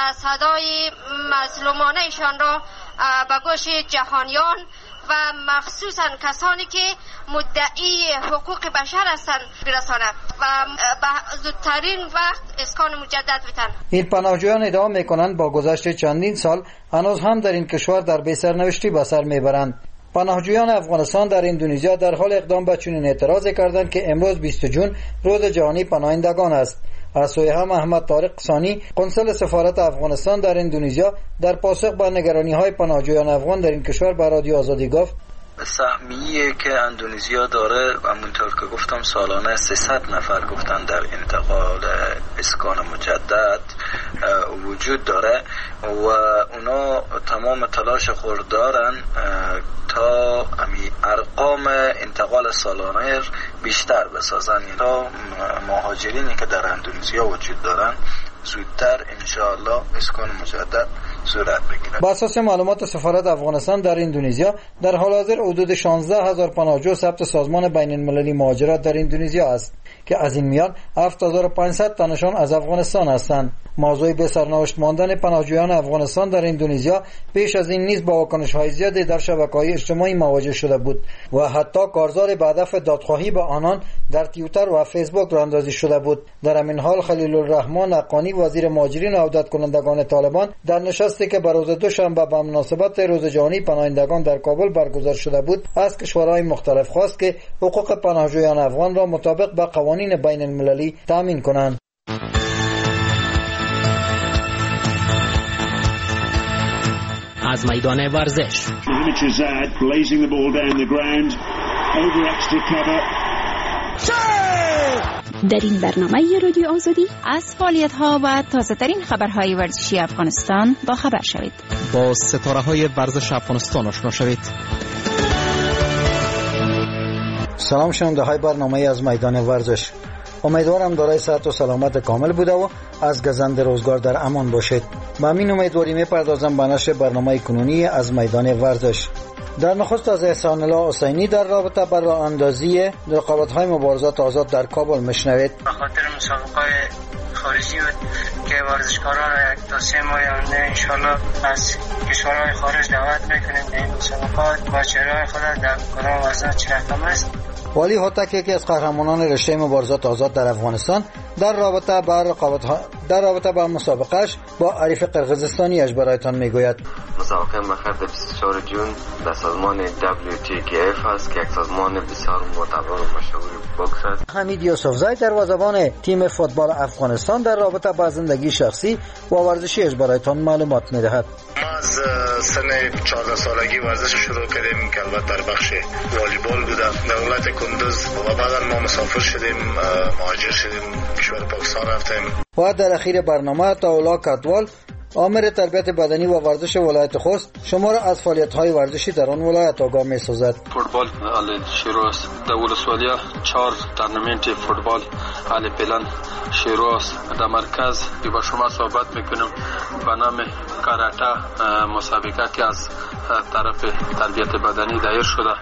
صدای مظلومانه ایشان را به گوش جهانیان و مخصوصا کسانی که مدعی حقوق بشر هستند برسانند و به زودترین وقت اسکان مجدد بدن. این پناهجویان ادعا میکنند با گذشت چندین سال هنوز هم در این کشور در بی‌سرنوشتی به سر میبرند. پناهجویان افغانستان در اندونزیا در حال اقدام به چنین اعتراضی کردند که امروز 20 جون روز جهانی پناهندگان است. از سوی هم احمد طارق ثانی قنصل سفارت افغانستان در اندونزیا در پاسخ به نگرانی‌های پناهجویان افغان در این کشور به رادیو آزادی گفت سهمیه که اندونزیا داره همونطور که گفتم سالانه 300 نفر گفتن در انتقال اسکان مجدد وجود داره و اونا تمام تلاش خود دارن تا ارقام انتقال سالانه بیشتر بسازن تا مهاجرینی که در اندونزیا وجود دارن زودتر انشاءالله اسکان مجدد صورت بگیرد. با اساس معلومات سفارت افغانستان در اندونزیا در حال حاضر حدود 16,000 پناهجو ثبت سازمان بین المللی مهاجرت در اندونزیا است که از این میان 7,500 تنشان از افغانستان هستند. موضوع به سرنوشت ماندن پناهجویان افغانستان در اندونزیا پیش از این نیز با واکنش‌های زیادی در شبکه‌های اجتماعی مواجه شده بود و حتی کارزار به هدف دادخواهی به آنان در توییتر و فیسبوک راندازی شده بود. در همین حال خلیل الرحمن حقانی وزیر مهاجرین و عودت کنندگان طالبان در نشستی که به روز دوشنبه به مناسبت روز جهانی پناهندگان در کابل برگزار شده بود از کشورهای مختلف خواست که حقوق پناهجویان افغان را مطابق با قوانین بین المللی تامین کنند. از میدان ورزش در این برنامه رادیو آزادی از فعالیت‌ها و تازه‌ترین خبرهای ورزشی افغانستان با خبر شوید. با ستاره‌های ورزش افغانستان آشنا شوید. سلام شنونده‌های برنامه از میدان ورزش. امیدوارم دارای صحت و سلامت کامل بوده و از گزند روزگار در امان باشید. با همین امیدواری می‌پردازم به نشر برنامه کنونی از میدان ورزش. در نخست از احسان الله حسینی در رابطه با راه اندازی رقابت‌های مبارزات آزاد در کابل میشنوید. به خاطر مسابقات خارجی بود که ورزشکاران را یک تا 3 ماه آینده انشالله از کشورهای خارج دعوت میکنیم به این مسابقات با چهره‌های خود در کدام وزن چه رقم است. والی هوتک یکی از قهرمانان رشته مبارزات آزاد در افغانستان در رابطه با مسابقهش با عریف قرقیزستانیش برایتان میگوید. مسابقه مخرد 24 جون در سازمان WTKF است که یک سازمان بسیار معتبر و مشهور بوکس است. حمید یوسفزی دروازه‌بان تیم فوتبال افغانستان در رابطه با زندگی شخصی و ورزشیش برایتان معلومات میدهد. ما از سن 14 سالگی ورزش شروع کردیم که البته در بخش والیبال بوده. در ولایت کندوز و بعدا ما مسافر شدیم، مهاجر شدیم، کشور پاکستان رفتیم. و در اخیر برنامه تاولا کتوال آمر تربیت بدنی و ورزش ولایت خوست شما را از فعالیت‌های ورزشی در آن ولایت آگاه می‌سازد. فوتبال حال شروع است. در ولسوالی 4 تورنمنت فوتبال حال پلان شروع است. در مرکز با شما صحبت می‌کنم به نام کاراته مسابقه که از طرف تربیت بدنی دایر شده.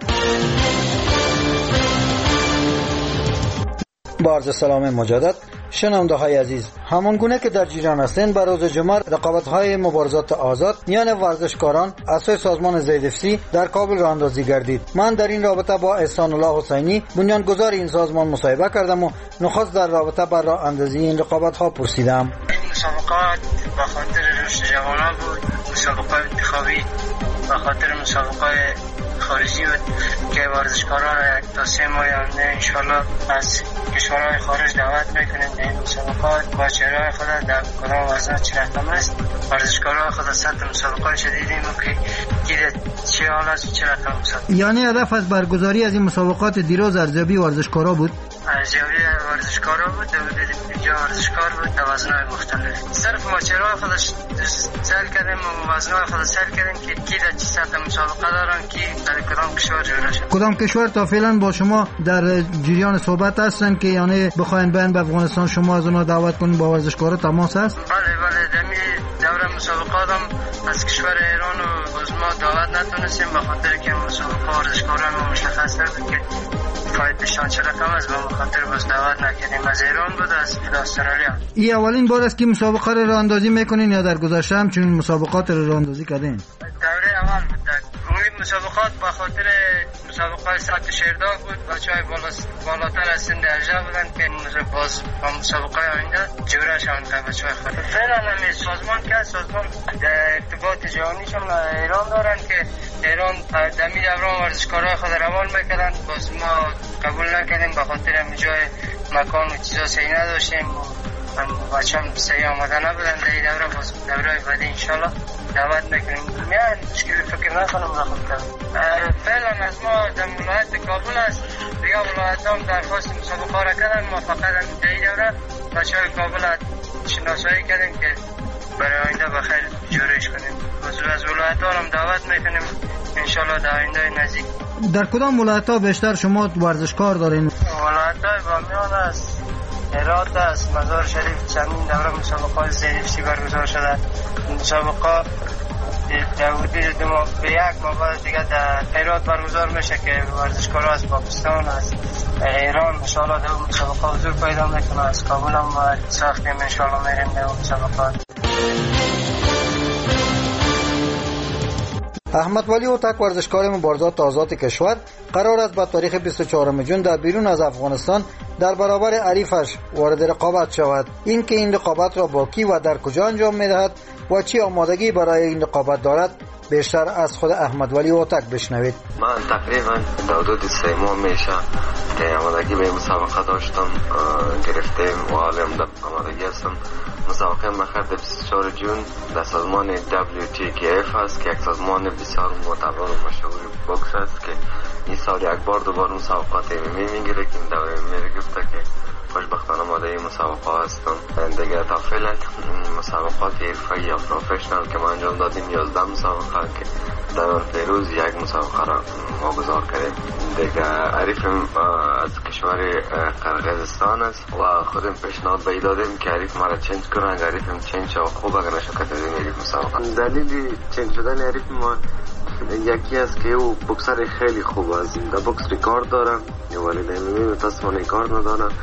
با عرض سلام مجدد شنونده های عزیز، همان گونه که در جریان هستند بر روز جمعه رقابت های مبارزات آزاد میان ورزشکاران از سوی سازمان زیدفسی در کابل راه اندازی گردید. من در این رابطه با احسان الله حسینی بنیانگذار این سازمان مصاحبه کردم و نخست در رابطه با راه اندازی این رقابت ها پرسیدم. مسابقات به خاطر رشد جوانان بود، مسابقات انتخابی به خاطر مسابقات خارجی بود که ورزشکاران را 1 تا 3 ماه آینده انشالله از کشورهای خارج دعوت میکنیم به این مسابقات با چهره‌های خود در کدام وزن چه رقم است. ورزشکاران خود سطح مسابقات شدیدیم که چه حال است و چه رقم است. یعنی هدف از برگزاری از این مسابقات دیروز ارزیابی ورزشکارا بود؟ ارزیابی ورزشکارا بود، اینجا ورزشکار بود در وزن‌های مختلف. صرف ما چهره‌های خودش سر کردیم و وزن‌های خود سر کردیم که کی در چه سطح مسابقه دارن، کی در کدام کشور جوړ شد. کدام کشور تا فعلا با شما در جریان صحبت هستن که یعنی بخواین بیان به افغانستان شما از اونها دعوت کنین با ورزشکارا تماس هست؟ بله دمی دوره مسابقات هم از کشور ایران و از ما دعوت نتونستیم به خاطر که مسابقه ورزشکاران ما مشخص بود که فایدهشان چه رقم است، به خاطر بس دعوت نکردیم. از ایران بود، از استرالیا. این اولین بار است که مسابقه را راه اندازی میکنین یا در گذشته هم چنین مسابقات را راه اندازی کردین؟ دوره اول بود. این مسابقات به خاطر مسابقه سطح شیردار بود. بچه‌های بالاتر از سن درجه بودن که باز با مسابقه آینده جوره شوند بچه‌های خود. فعلا همین سازمان در ارتباط جهانیشون ایران دارن که ایران دمی دوران ورزشکارای خود روان میکردن. باز ما قبول نکردیم به خاطر همین جای مکان و چیزا صحیح نداشتیم. بچه هم صحیح آماده نبودن در این دوره. باز دوره بعدی انشالله دعوت میکنیم. میان مشکل فکر نکنم رخم کنم. فعلا از ما در ولایت کابل است. دیگه ولایت هم درخواست مسابقه را کردن. ما فقط در این دوره بچه های کابل شناسایی کردیم که برای آینده بخیر جورش کنیم. از ولایت ها هم دعوت میکنیم انشالله در آینده نزدیک. در کدام ولایت ها بیشتر شما ورزشکار دارین؟ ولایت های بامیان است، هرات است، مزار شریف. چندین دوره مسابقات زیرفتی برگزار شده. مسابقات داودی به یک ماه دیگه در هرات برگزار میشه که ورزشکارا از پاکستان از ایران انشالله در مسابقات حضور پیدا میکنه. از کابل هم ساختیم انشالله میریم در مسابقات. احمد ولی اوتک ورزشکار مبارزات آزاد کشور قرار است با تاریخ 24 جون در بیرون از افغانستان در برابر حریفش وارد رقابت شود. اینکه این رقابت را با کی و در کجا انجام می‌دهد و چی آمادگی برای این رقابت دارد بیشتر از خود احمد ولی اوتک بشنوید. من تقریبا در حدود 3 ماه میشه که آمادگی به مسابقه داشتم گرفتیم و حالم در آمادگی هستم. مسابقه مخیر 24 جون در سازمان WTKF است که یک سازمان بسیار معتبر و مشهور بوکس است که این سال یک بار دوباره مسابقات میگیره که این دوره میگفته که خوشبختانه آماده این مسابقه هستم. دیگه تا فعلا مسابقات حرفه‌ای یا پروفشنال که ما انجام دادیم 11 مسابقه که در پیروز یک مسابقه را واگذار کردیم. دیگه حریفم از کشور قرقیزستان است و خودم پیشنهاد به دادیم که حریف مرا چنج کنه. اگر حریفم چنج شد خوب اگر نشکت از این حریف مسابقه. دلیل چنج شدن حریف ما یکی است که او بوکسر خیلی خوب است. در بوکس ریکارد داره ولی در MMA متاسفانه ریکارد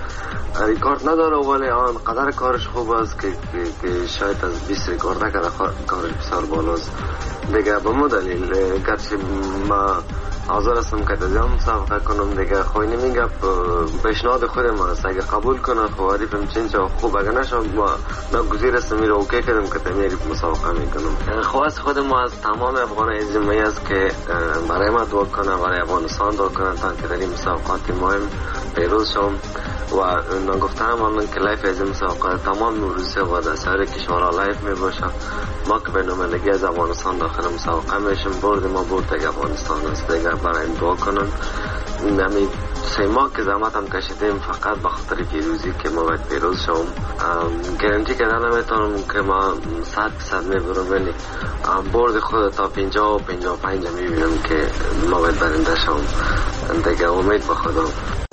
نداره ولی آنقدر کارش خوب است که شاید از 20 ریکارد نکرده. کارش بسیار بالاست. دیگه به مو دلیل گرچه ما حاضر هستم که در مسابقه کنم. دیگه خواهی نمیگه پیشنهاد خودم است. اگه قبول کنه خب حریفم چنچه خوب اگه نشد ما گزیر هستم میره اوکی کردم که تمیری مسابقه میکنم. خواست خودم ما از تمام افغان ازمی است که برای ما دعا کنه، برای افغانستان دعا کنه تا که در این مسابقات مهم پیروز شوم. و نگفتم من که لایف از مسابقه تمام روسیه و در سایر کشورها لایف می باشه. ما که به نمایندگی از افغانستان داخل مسابقه میشیم. برد ما برد افغانستان است. دیگر برای این دعا کنن. همین 3 ماه که زحمت هم کشیدیم فقط به خاطر پیروزی که ما باید پیروز شوم. گارانتی که نمیتونم که ما 100% میبرم ولی برد خود تا 50 و 55 میبینم که ما باید برنده شوم. دیگه امید به خدا.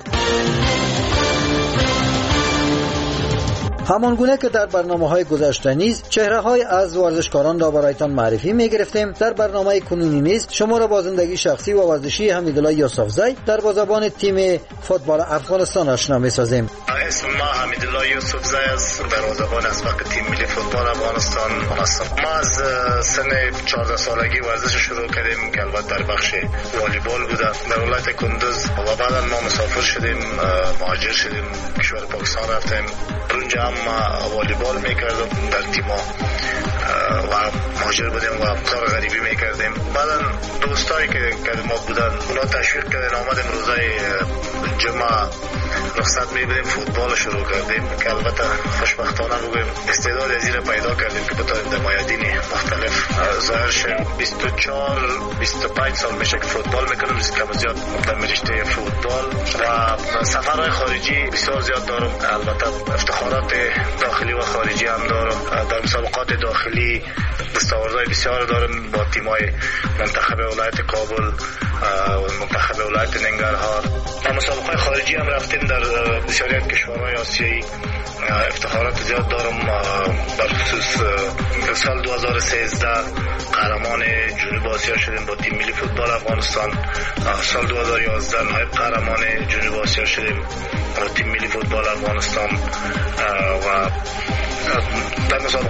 همان گونه که در برنامه‌های گذشته نیز چهره‌های از ورزشکاران را برایتان معرفی می‌گرفتیم، در برنامه کنونی نیز شما را با زندگی شخصی و ورزشی حمیدالله یوسفزی در بازیکن تیم فوتبال افغانستان آشنا می‌سازیم. اسم ما حمیدالله یوسفزی است، بازیکن اسبق تیم ملی فوتبال افغانستان هستم. ما از سن 14 سالگی ورزش شروع کردیم که البته در بخش والیبال بوده. در ولایت کندوز و بعدا ما مسافر شدیم، مهاجر شدیم، کشور پاکستان رفتیم. اونجا هم والیبال میکردم در تیما و مهاجر بودیم و کار غریبی میکردیم. بعدا دوستایی که ما بودن اونا تشویق کردن آمدیم روزای جمعه رخصت میبینیم فوتبال شروع کردیم که البته خوشبختانه بگویم استعداد از این پیدا کردیم که بتوانیم در میادین مختلف ظاهر شیم. 24-25 سال میشه که فوتبال میکنم، کم زیاد در رشته فوتبال و سفرهای خارجی بسیار زیاد دارم. البته افتخارات داخلی و خارجی هم دارم. در مسابقات داخلی دستاوردهای بسیار دارم با تیمای منتخب ولایت کابل و منتخب ولایت ننگرهار. در مسابقات خارجی هم رفتیم در بسیاری از کشورهای آسیایی. افتخارات زیاد دارم. در خصوص سال 2013 قهرمان جنوب آسیا شدیم با تیم ملی فوتبال افغانستان. سال 2011 نایب قهرمان جنوب آسیا شدیم با تیم ملی فوتبال افغانستان و در مسابقات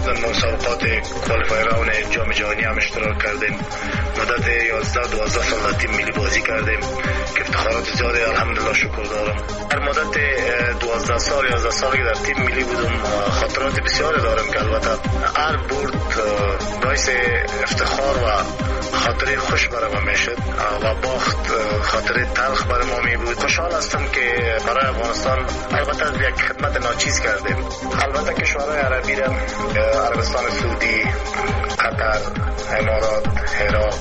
مسابقات کوالیفایر راوند جام جهانی هم اشتراک کردیم. مدت 11-12 سال در تیم ملی بازی کردیم که افتخارات زیادی الحمدلله شکر دارم. در مدت 12 سال 11 سال که در تیم ملی بودم خاطرات بسیاری دارم که البته هر برد باعث افتخار و خاطره خوش برام میشد و باخت خاطره تلخ برام می بود. خوشحال هستم که برای افغانستان البته یک خدمت ناچیز کردیم. البته کشورهای عربی را عربستان سعودی، قطر، امارات، عراق،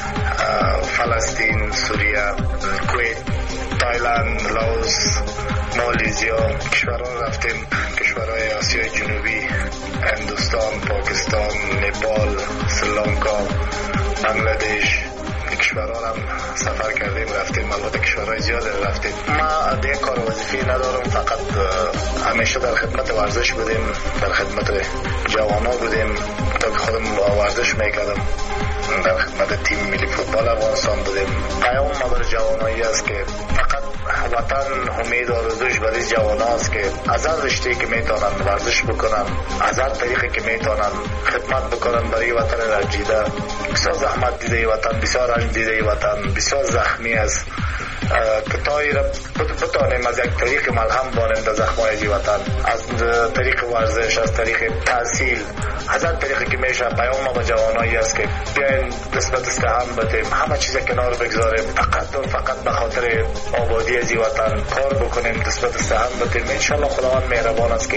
فلسطین، سوریه، کویت، تایلند، لاوس، مالزیا کشورها رفتیم. کشورهای آسیای جنوبی، هندوستان، پاکستان، نپال، سریلانکا، بنگلادش کشورها هم سفر کردیم رفتیم. البته کشورهای زیاد رفتیم. ما دیگه کار وظیفی ندارم، فقط همیشه در خدمت ورزش بودیم، در خدمت جوانا بودیم تا که خودم ورزش میکردم. در خدمت تیم ملی فوتبال افغانستان بودیم. پیام ما برای جوانایی است که فقط وطن امید و آرزوش برای جوانا است که از هر رشته‌ای که میتونن ورزش بکنن، از هر طریقی که میتونن خدمت بکنن برای وطن رنجیده. بسیار زحمت دیده وطن، بسیار رنج دیده وطن، بسیار زخمی است که تا بتانیم از یک طریق ملهم بانیم در زخمای وطن، از طریق ورزش، از طریق تحصیل، از هر طریقی که میشه. پیام ما به جوانایی است که بیاین دست به دست هم بدیم، همه چیز کنار بگذاریم، فقط به خاطر آبادی از وطن کار بکنیم، دست به دست هم بدیم. انشالله خداوند مهربان است که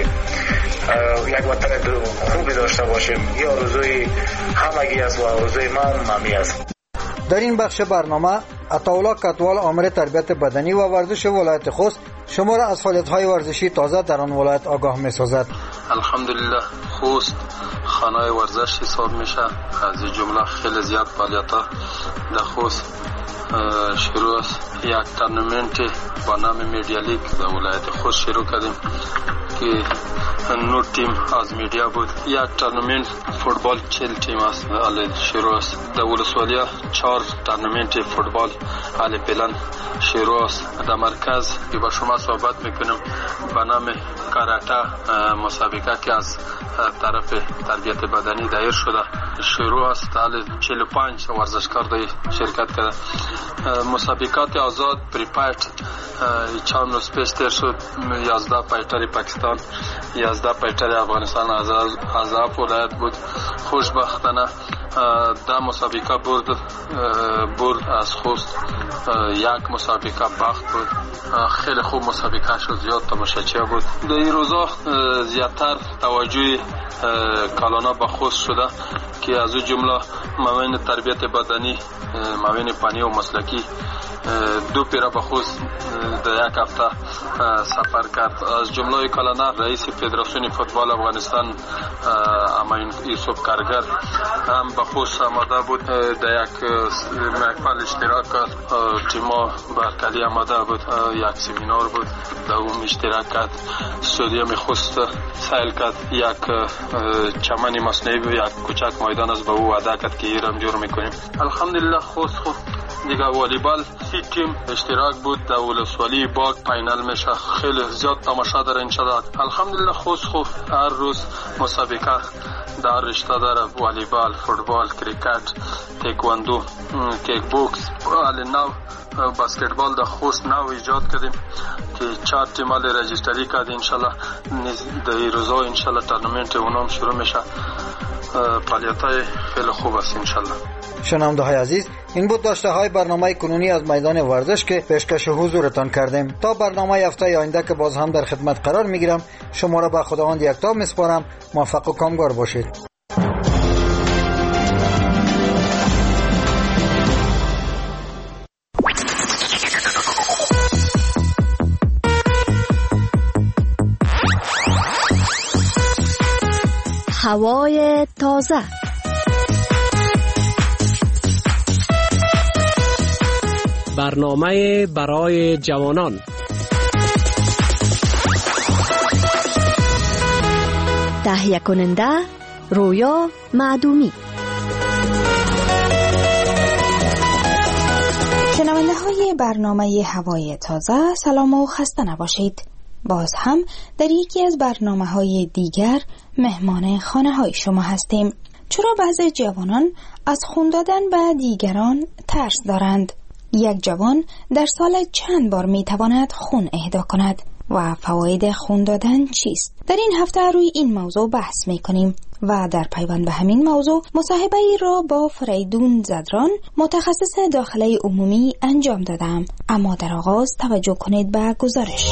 یک وطن خوبی داشته باشیم. یا آرزوی همگی است و آرزوی من همی است. در این بخش برنامه عطاالله کتوال آمر تربیت بدنی و ورزش ولایت خوست شما را از فعالیت‌های ورزشی تازه در آن ولایت آگاه می‌سازد. الحمدلله خوست خانه ورزش حساب میشه. از این جمله خیلی زیاد فعالیت‌ها در خوست شروع است. یک تورنمنت با نام میدیا لیگ در ولایت خوست شروع کردیم که 9 تیم از میدیا بود. یک تورنمنت فوتبال 40 تیم است شروع است. در ولسوالیه 4 تورنمنت فوتبال حال پلان شروع است. در مرکز که با شما صحبت میکنم به نام کاراته مسابقه که از طرف تربیت بدنی دایر شده شروع است. حال 45 ورزشکار شرکت کرده. مسابقات آزاد پریپایت چند سپیستر شد. 11 فایتر پاکستان، 11 فایتر افغانستان از ولایت بود. خوشبختانه ده مسابقه برد از خوست. یک مسابقه باخت بود. خیلی خوب مسابقه شد، زیاد تماشاچی بود. در این روزا زیادتر توجه کالانا به خوست شده که از اون جمله معاون تربیت بدنی، معاون فنی و مسلکی 2 پیرا به خوست در یک هفته سفر کرد. از جمله کالانا رئیس فدراسیون فوتبال افغانستان امین یوسف کارگر هم به خوست آمده بود. در یک محفل اشتراک کرد. تیما برکلی آمده بود. یک سمینار بود در اون اشتراک کرد. استادیوم خوست سیل کرد. یک چمن مصنوعی و یک کوچک میدان از به او وعده کرد که ایرم جور میکنیم. الحمدلله خوست خوب دیگه. والیبال 30 تیم اشتراک بود در ولسوالی باغ فاینال میشه. خیلی زیاد تماشا در این شده. الحمدلله خوست خوب هر روز مسابقه در رشته داره. والیبال، فوتبال، کریکت، تکواندو، کیک بوکس، نو بسکتبال در خوست نو ایجاد کردیم که 4 تیم رجیستری کرد. انشالله در این روزا انشالله تورنمنت اونام شروع میشه. فعالیت‌های خیلی خوب است انشالله. شنونده‌های عزیز، این بود داشته های برنامه کنونی از میدان ورزش که پیشکش حضورتان کردیم. تا برنامه هفته آینده که باز هم در خدمت قرار میگیرم، شما را به خداوند یکتا میسپارم. موفق و کامگار باشید. هوای تازه. برنامه برای جوانان. تهیه کننده رویا معدومی. شنونده های برنامه هوای تازه، سلام و خسته نباشید. باز هم در یکی از برنامه‌های دیگر مهمان خانه‌های شما هستیم. چرا بعضی جوانان از خون دادن به دیگران ترس دارند؟ یک جوان در سال چند بار میتواند خون اهدا کند و فواید خون دادن چیست؟ در این هفته روی این موضوع بحث میکنیم و در پیوند به همین موضوع مصاحبه ای را با فریدون زدران متخصص داخله عمومی انجام دادم. اما در آغاز توجه کنید به گزارش.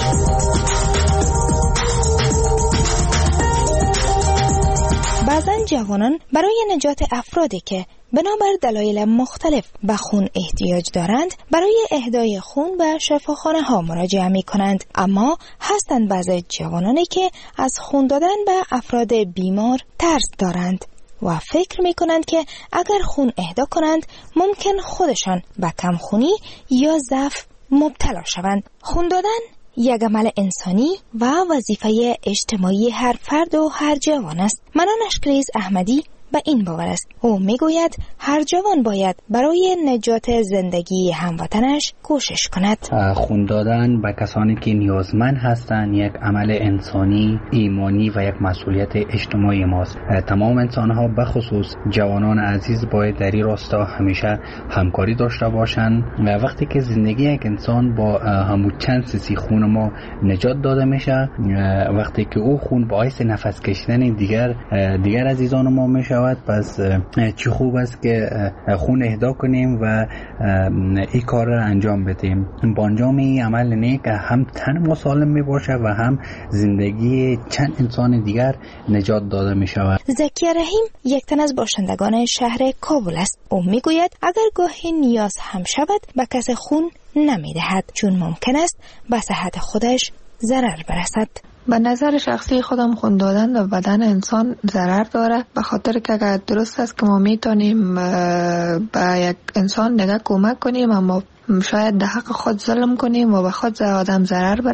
بعضا جوانان برای نجات افرادی که بنابر دلایل مختلف به خون احتیاج دارند برای اهدای خون به شفاخانه ها مراجعه می کنند. اما هستند بعضی جوانانی که از خون دادن به افراد بیمار ترس دارند و فکر می کنند که اگر خون اهدا کنند ممکن خودشان به کمخونی یا ضعف مبتلا شوند. خون دادن یک عمل انسانی و وظیفه اجتماعی هر فرد و هر جوان است. منان اشکریز احمدی به این باور است. او میگوید هر جوان باید برای نجات زندگی هموطنش کوشش کند. خون دادن به کسانی که نیازمند هستند یک عمل انسانی، ایمانی و یک مسئولیت اجتماعی ماست. تمام انسان‌ها به خصوص جوانان عزیز باید در این راستا همیشه همکاری داشته باشند و وقتی که زندگی یک انسان با همون چند سیسی خون ما نجات داده میشه، وقتی که او خون باعث نفس کشیدن دیگر عزیزان ما میشه، پس چی خوب است که خون اهدا کنیم و این کار را انجام بدیم. با انجام این عمل نیک هم تن ما سالم می باشه و هم زندگی چند انسان دیگر نجات داده می شود. زکی رحیم یک تن از باشندگان شهر کابل است. او می گوید اگر گاهی نیاز هم شود به کس خون نمی دهد چون ممکن است به صحت خودش ضرر برسد. به نظر شخصی خودم خون دادن به بدن انسان ضرر داره، به خاطر که اگر درست است که ما میتونیم به یک انسان دیگه کمک کنیم اما شاید در حق خود ظلم کنیم و به خود آدم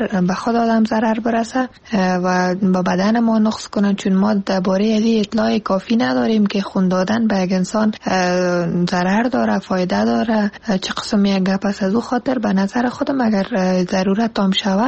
ضرر برسه و به بدن ما نقص کنن، چون ما درباره این اطلاع کافی نداریم که خون دادن به یک انسان ضرر داره، فایده داره، چه قسم یک گپ است. از او خاطر به نظر خودم اگر ضرورت هم شوه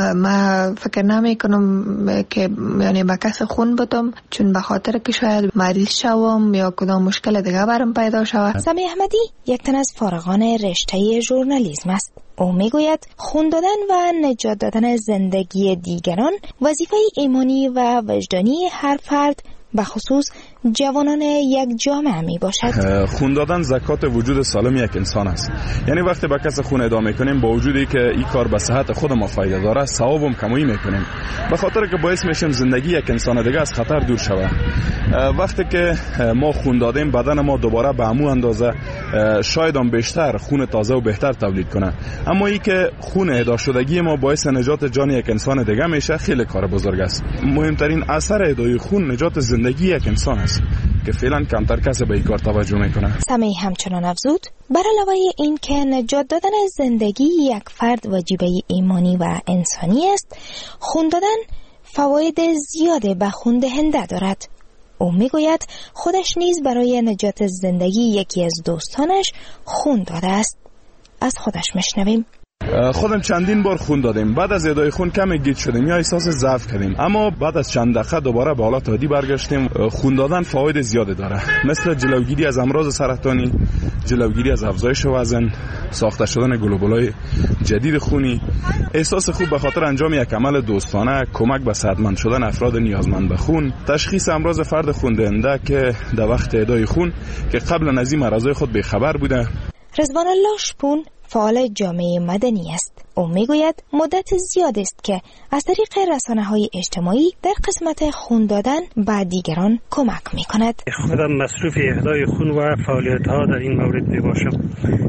من فکر نمی کنم که یعنی به کس خون بدم، چون به خاطر که شاید مریض شوم یا کدام مشکل دیگه برام پیدا شوه. سمی احمدی یک تن از فارغان رشته ژورنالیسم است. او میگوید خون دادن و نجات دادن زندگی دیگران وظیفه ایمانی و وجدانی هر فرد به خصوص جوانان یک جامعه می باشد. خون دادن زکات وجود سالم یک انسان است. یعنی وقتی به کس خون اهدا میکنیم با وجودی که این کار به صحت خود ما فایده داره، ثواب هم کمایی میکنیم، به خاطر که باعث میشیم زندگی یک انسان دیگه از خطر دور شود. وقتی که ما خون دادیم بدن ما دوباره به همون اندازه شاید هم بیشتر خون تازه و بهتر تولید کنه، اما این که خون اهدا شدگی ما باعث نجات جان یک انسان دیگه میشه خیلی کار بزرگ است. مهمترین اثر اهدای خون نجات زندگی یک انسان است که فعلا کمتر کسی به این کار توجه میکنه. سمی همچنان افزود بر علاوه این که نجات دادن زندگی یک فرد وجیبه ایمانی و انسانی است، خون دادن فواید زیاده به خون دهنده دارد. او میگوید خودش نیز برای نجات زندگی یکی از دوستانش خون داده است. از خودش میشنویم. خودم چندین بار خون دادیم، بعد از اهدای خون کمی گیج شدیم یا احساس ضعف کردیم، اما بعد از چند دقیقه دوباره به حالت عادی برگشتیم. خون دادن فواید زیادی داره، مثل جلوگیری از امراض سرطانی، جلوگیری از افزایش وزن، ساخته شدن گلوبولای جدید خونی، احساس خوب به خاطر انجام یک عمل دوستانه، کمک به صحتمند شدن افراد نیازمند به خون، تشخیص امراض فرد خون دهنده که در وقت اهدای خون که قبل از این مرضای خود بی‌خبر بوده. رضوان الله شپون فعال جامعه مدنی است. او میگوید مدت زیاد است که از طریق رسانه‌های اجتماعی در قسمت خون دادن به دیگران کمک میکند. خودم مصروف اهدای خون و فعالیت‌ها در این مورد میباشم.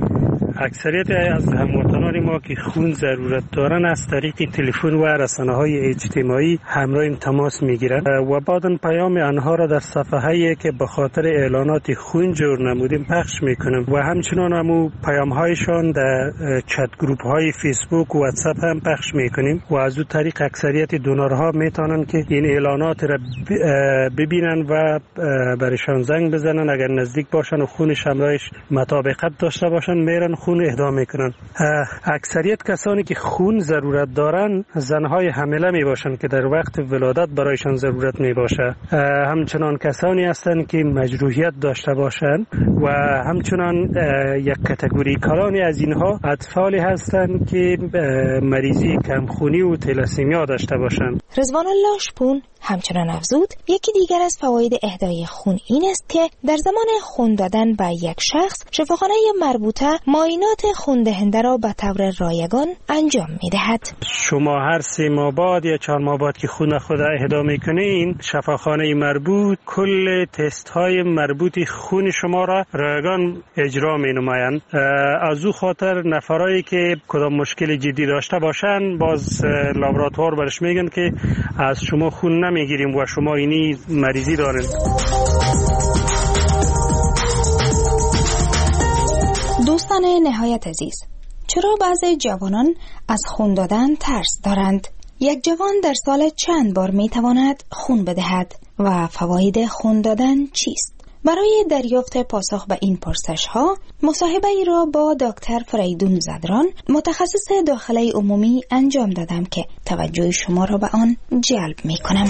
اکثریت از هموطنان ما که خون ضرورت دارن از طریق تلفن و رسانه‌های اجتماعی همراه تماس میگیرند و بعداً پیام آنها را در صفحه‌ای که به خاطر اعلانات خون جور نمودیم پخش میکنیم و همچنان همو پیام‌هایشان در چت گروپ‌های فیسبوک و واتساپ هم پخش میکنیم و از اون طریق اکثریت دونرها میتونن که این اعلانات را ببینن و برشان زنگ بزنن. اگر نزدیک باشن و خونش همراهش مطابقت داشته باشن میرن خون اهدا میکنن. اکثریت کسانی که خون ضرورت دارن زنهای حامله می باشند که در وقت ولادت برایشان ضرورت می باشه. همچنان کسانی هستند که مجروحیت داشته باشند و همچنان یک کاتگوری کلانی از اینها اطفالی هستند که مریضی کمخونی و تلاسیمیا داشته باشند. رضوان الله شپون همچنان افزود یکی دیگر از فواید اهدای خون این است که در زمان خون دادن به یک شخص شفاخانه مربوطه معاینات خون دهنده را به طور رایگان انجام می‌دهد. شما هر 3 ماه بعد یا 4 ماه بعد که خون خود اهدا می‌کنین شفاخانه مربوط کل تست های مربوط خون شما را رایگان اجرا می‌نمایند. از او خاطر نفرایی که کدام مشکل جدی داشته باشند باز لابراتوار برش میگن که از شما خون نمیگیریم و شما اینی مریضی دارین. دوستان نهایت عزیز، چرا بعضی جوانان از خون دادن ترس دارند؟ یک جوان در سال چند بار میتواند خون بدهد و فواید خون دادن چیست؟ برای دریافت پاسخ به این پرسش ها مصاحبه ای را با دکتر فریدون زدران متخصص داخله عمومی انجام دادم که توجه شما را به آن جلب می کنم.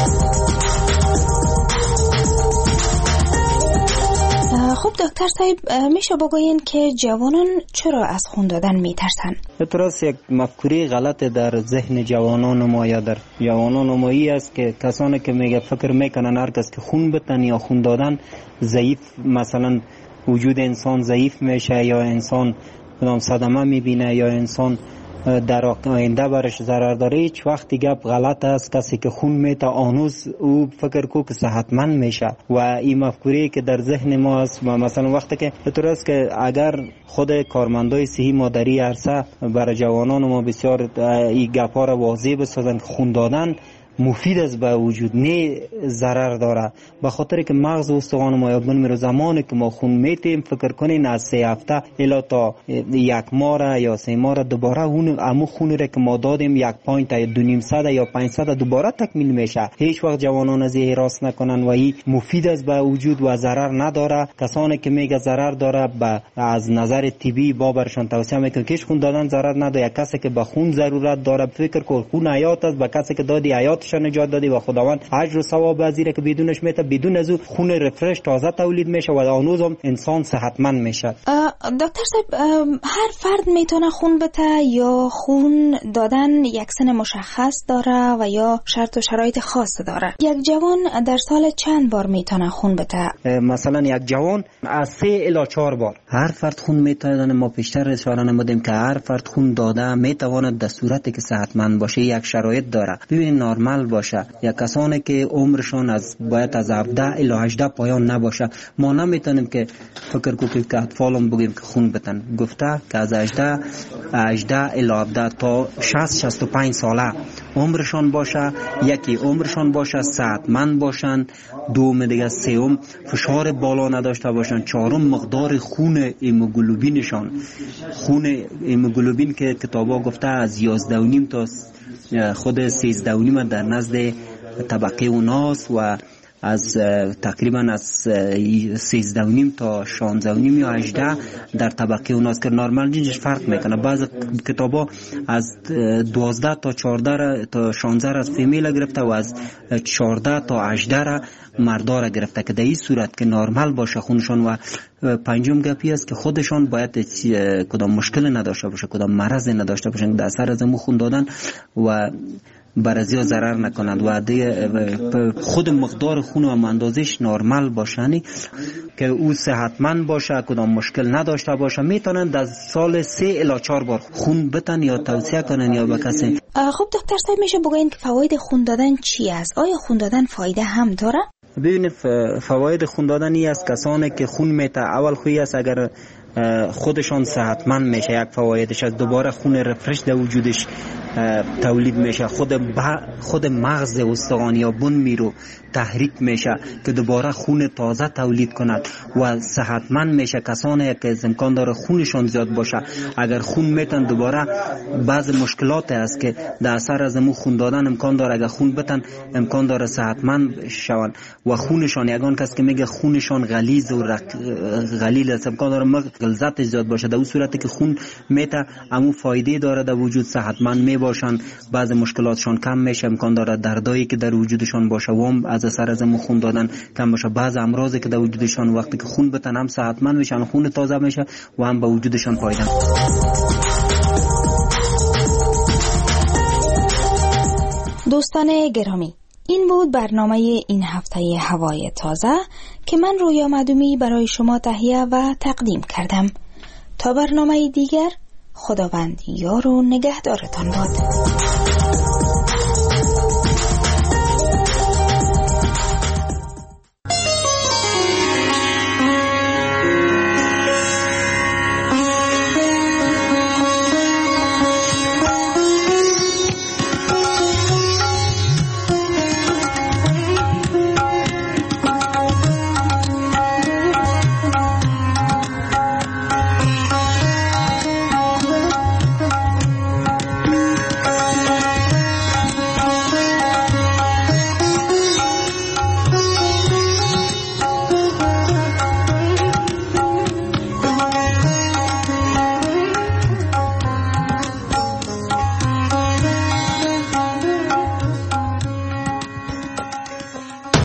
خب دکتر صاحب میشه بگوین که جوانان چرا از خون دادن میترسن؟ اعتراض یک مفکوره غلط در ذهن جوانان ما یا در جوانان مایی است که کسانی که میگه فکر میکنن هر کس که خون بدن یا خون دادن ضعیف، مثلا وجود انسان ضعیف میشه یا انسان صدمه میبینه یا انسان در آینده برش ضرر داره. هیچ وقتی گپ غلط است. کسی که خون میته آنوز او فکر کو که صحتمند میشه و این مفکوره که در ذهن ما است. مثلا وقتی که بطور است که اگر خود کارمندای صحی مادری عرصه برای جوانان ما بسیار این گپا را واضح بسازن که خون دادن مفید است به وجود، نه ضرر داره، به خاطر که مغز و استخوان ما یاد میره. زمانی که ما خون میتیم فکر کنین از 3 هفته الی تا 1 ماه یا 3 ماه دوباره اون خون را که ما دادیم 1 پوینت یا 200 یا 500 دوباره تکمیل میشه. هیچ وقت جوانان از این راست نکنن و این مفید است به وجود و ضرر نداره. کسانی که میگه ضرر داره از نظر طبی با برشان توصیه میکنم که خون دادن ضرر نداره. کسی که به خون ضرورت داره فکر کن خون حیات است، به کسی که دادی حیات نجات دادی و خداوند اجر و ثواب ازیره که بدونش میته، بدون از خون رفرش تازه تولید میشه و آنوز هم انسان صحتمند میشه. دکتر صاحب، هر فرد میتونه خون بده یا خون دادن یک سن مشخص داره و یا شرط و شرایط خاص داره؟ یک جوان در سال چند بار میتونه خون بده؟ مثلا یک جوان از 3 الی 4 بار هر فرد خون میتونه. ما پیشتر اشاره نمودیم که هر فرد خون داده میتواند در صورتی که صحتمند باشه یک شرایط داره. ببین نرمال باشه یا کسانی که عمرشون باید از 17 الی 18 پایان نباشه. ما نمیتونیم که فکر کنیم که اطفالم بگیم که خون بدن. گفته که از 18 الی 17 تا 60-65 ساله عمرشون باشه، یکی عمرشون باشه صحتمند باشن، دوم دیگه سوم فشار بالا نداشته باشن، چهارم مقدار خون هموگلوبینشان، خون هموگلوبین که کتابا گفته از 11.5 تا خود 13.5 در نزد طبقه اوناست و از تقریبا از 13.5 تا 16.5 یا 18 در طبقه اوناست که نرمال جنسش فرق میکنه. بعض کتابا از 12 تا 14 تا 16 از فیمیل گرفته و از 14 تا 18 را مردار گرفته که در این صورت که نرمال باشه خونشون. و پنجم گپی است که خودشان باید کدام مشکل نداشته باشه، کدام مرض نداشته باشن در اثر از خون دادن و برازیا ضرر نکنند و خود مقدار خون و اندازش نرمال باشن که او صحتمند باشه، کدام مشکل نداشته باشه. میتونن در سال 3 الی 4 بار خون بدن یا توصیه کنن یا به کسی. خب دکتر صاحب میشه بگین که فواید خون دادن چی است؟ آیا خون دادن فایده هم داره؟ ببینید فواید خون دادن این است کسانی که خون میته اول خویی است اگر خودشان صحتمند میشه، یک فوایدش از دوباره خون رفرش در وجودش تولید میشه، خود مغز استخوانی یا بن میرو تحریک میشه که دوباره خون تازه تولید کند و صحتمند میشه. کسانی که امکان داره خونشان زیاد باشه، اگر خون میتن دوباره بعض مشکلات است که در اثر از مو خون دادن امکان داره اگر خون بتن امکان داره صحتمند شون و خونشان یگان کس که میگه خونشان غلیظ و غلیل است امکان داره غلظت زیاد باشه. در اون صورتی که خون میته امو فایده داره در وجود، صحتمند میباشن، بعض مشکلاتشان کم میشه، امکان داره دردایی که در وجودشان باشه و هم از اثر از خون دادن کم باشه. بعض امراضی که در وجودشان وقتی که خون بتن هم صحتمند میشن، خون تازه میشه و هم به وجودشان فایده. دوستان گرامی، این بود برنامه این هفته هوای تازه که من رویا مدومی برای شما تهیه و تقدیم کردم. تا برنامه دیگر، خداوند یار و نگهدارتان باد.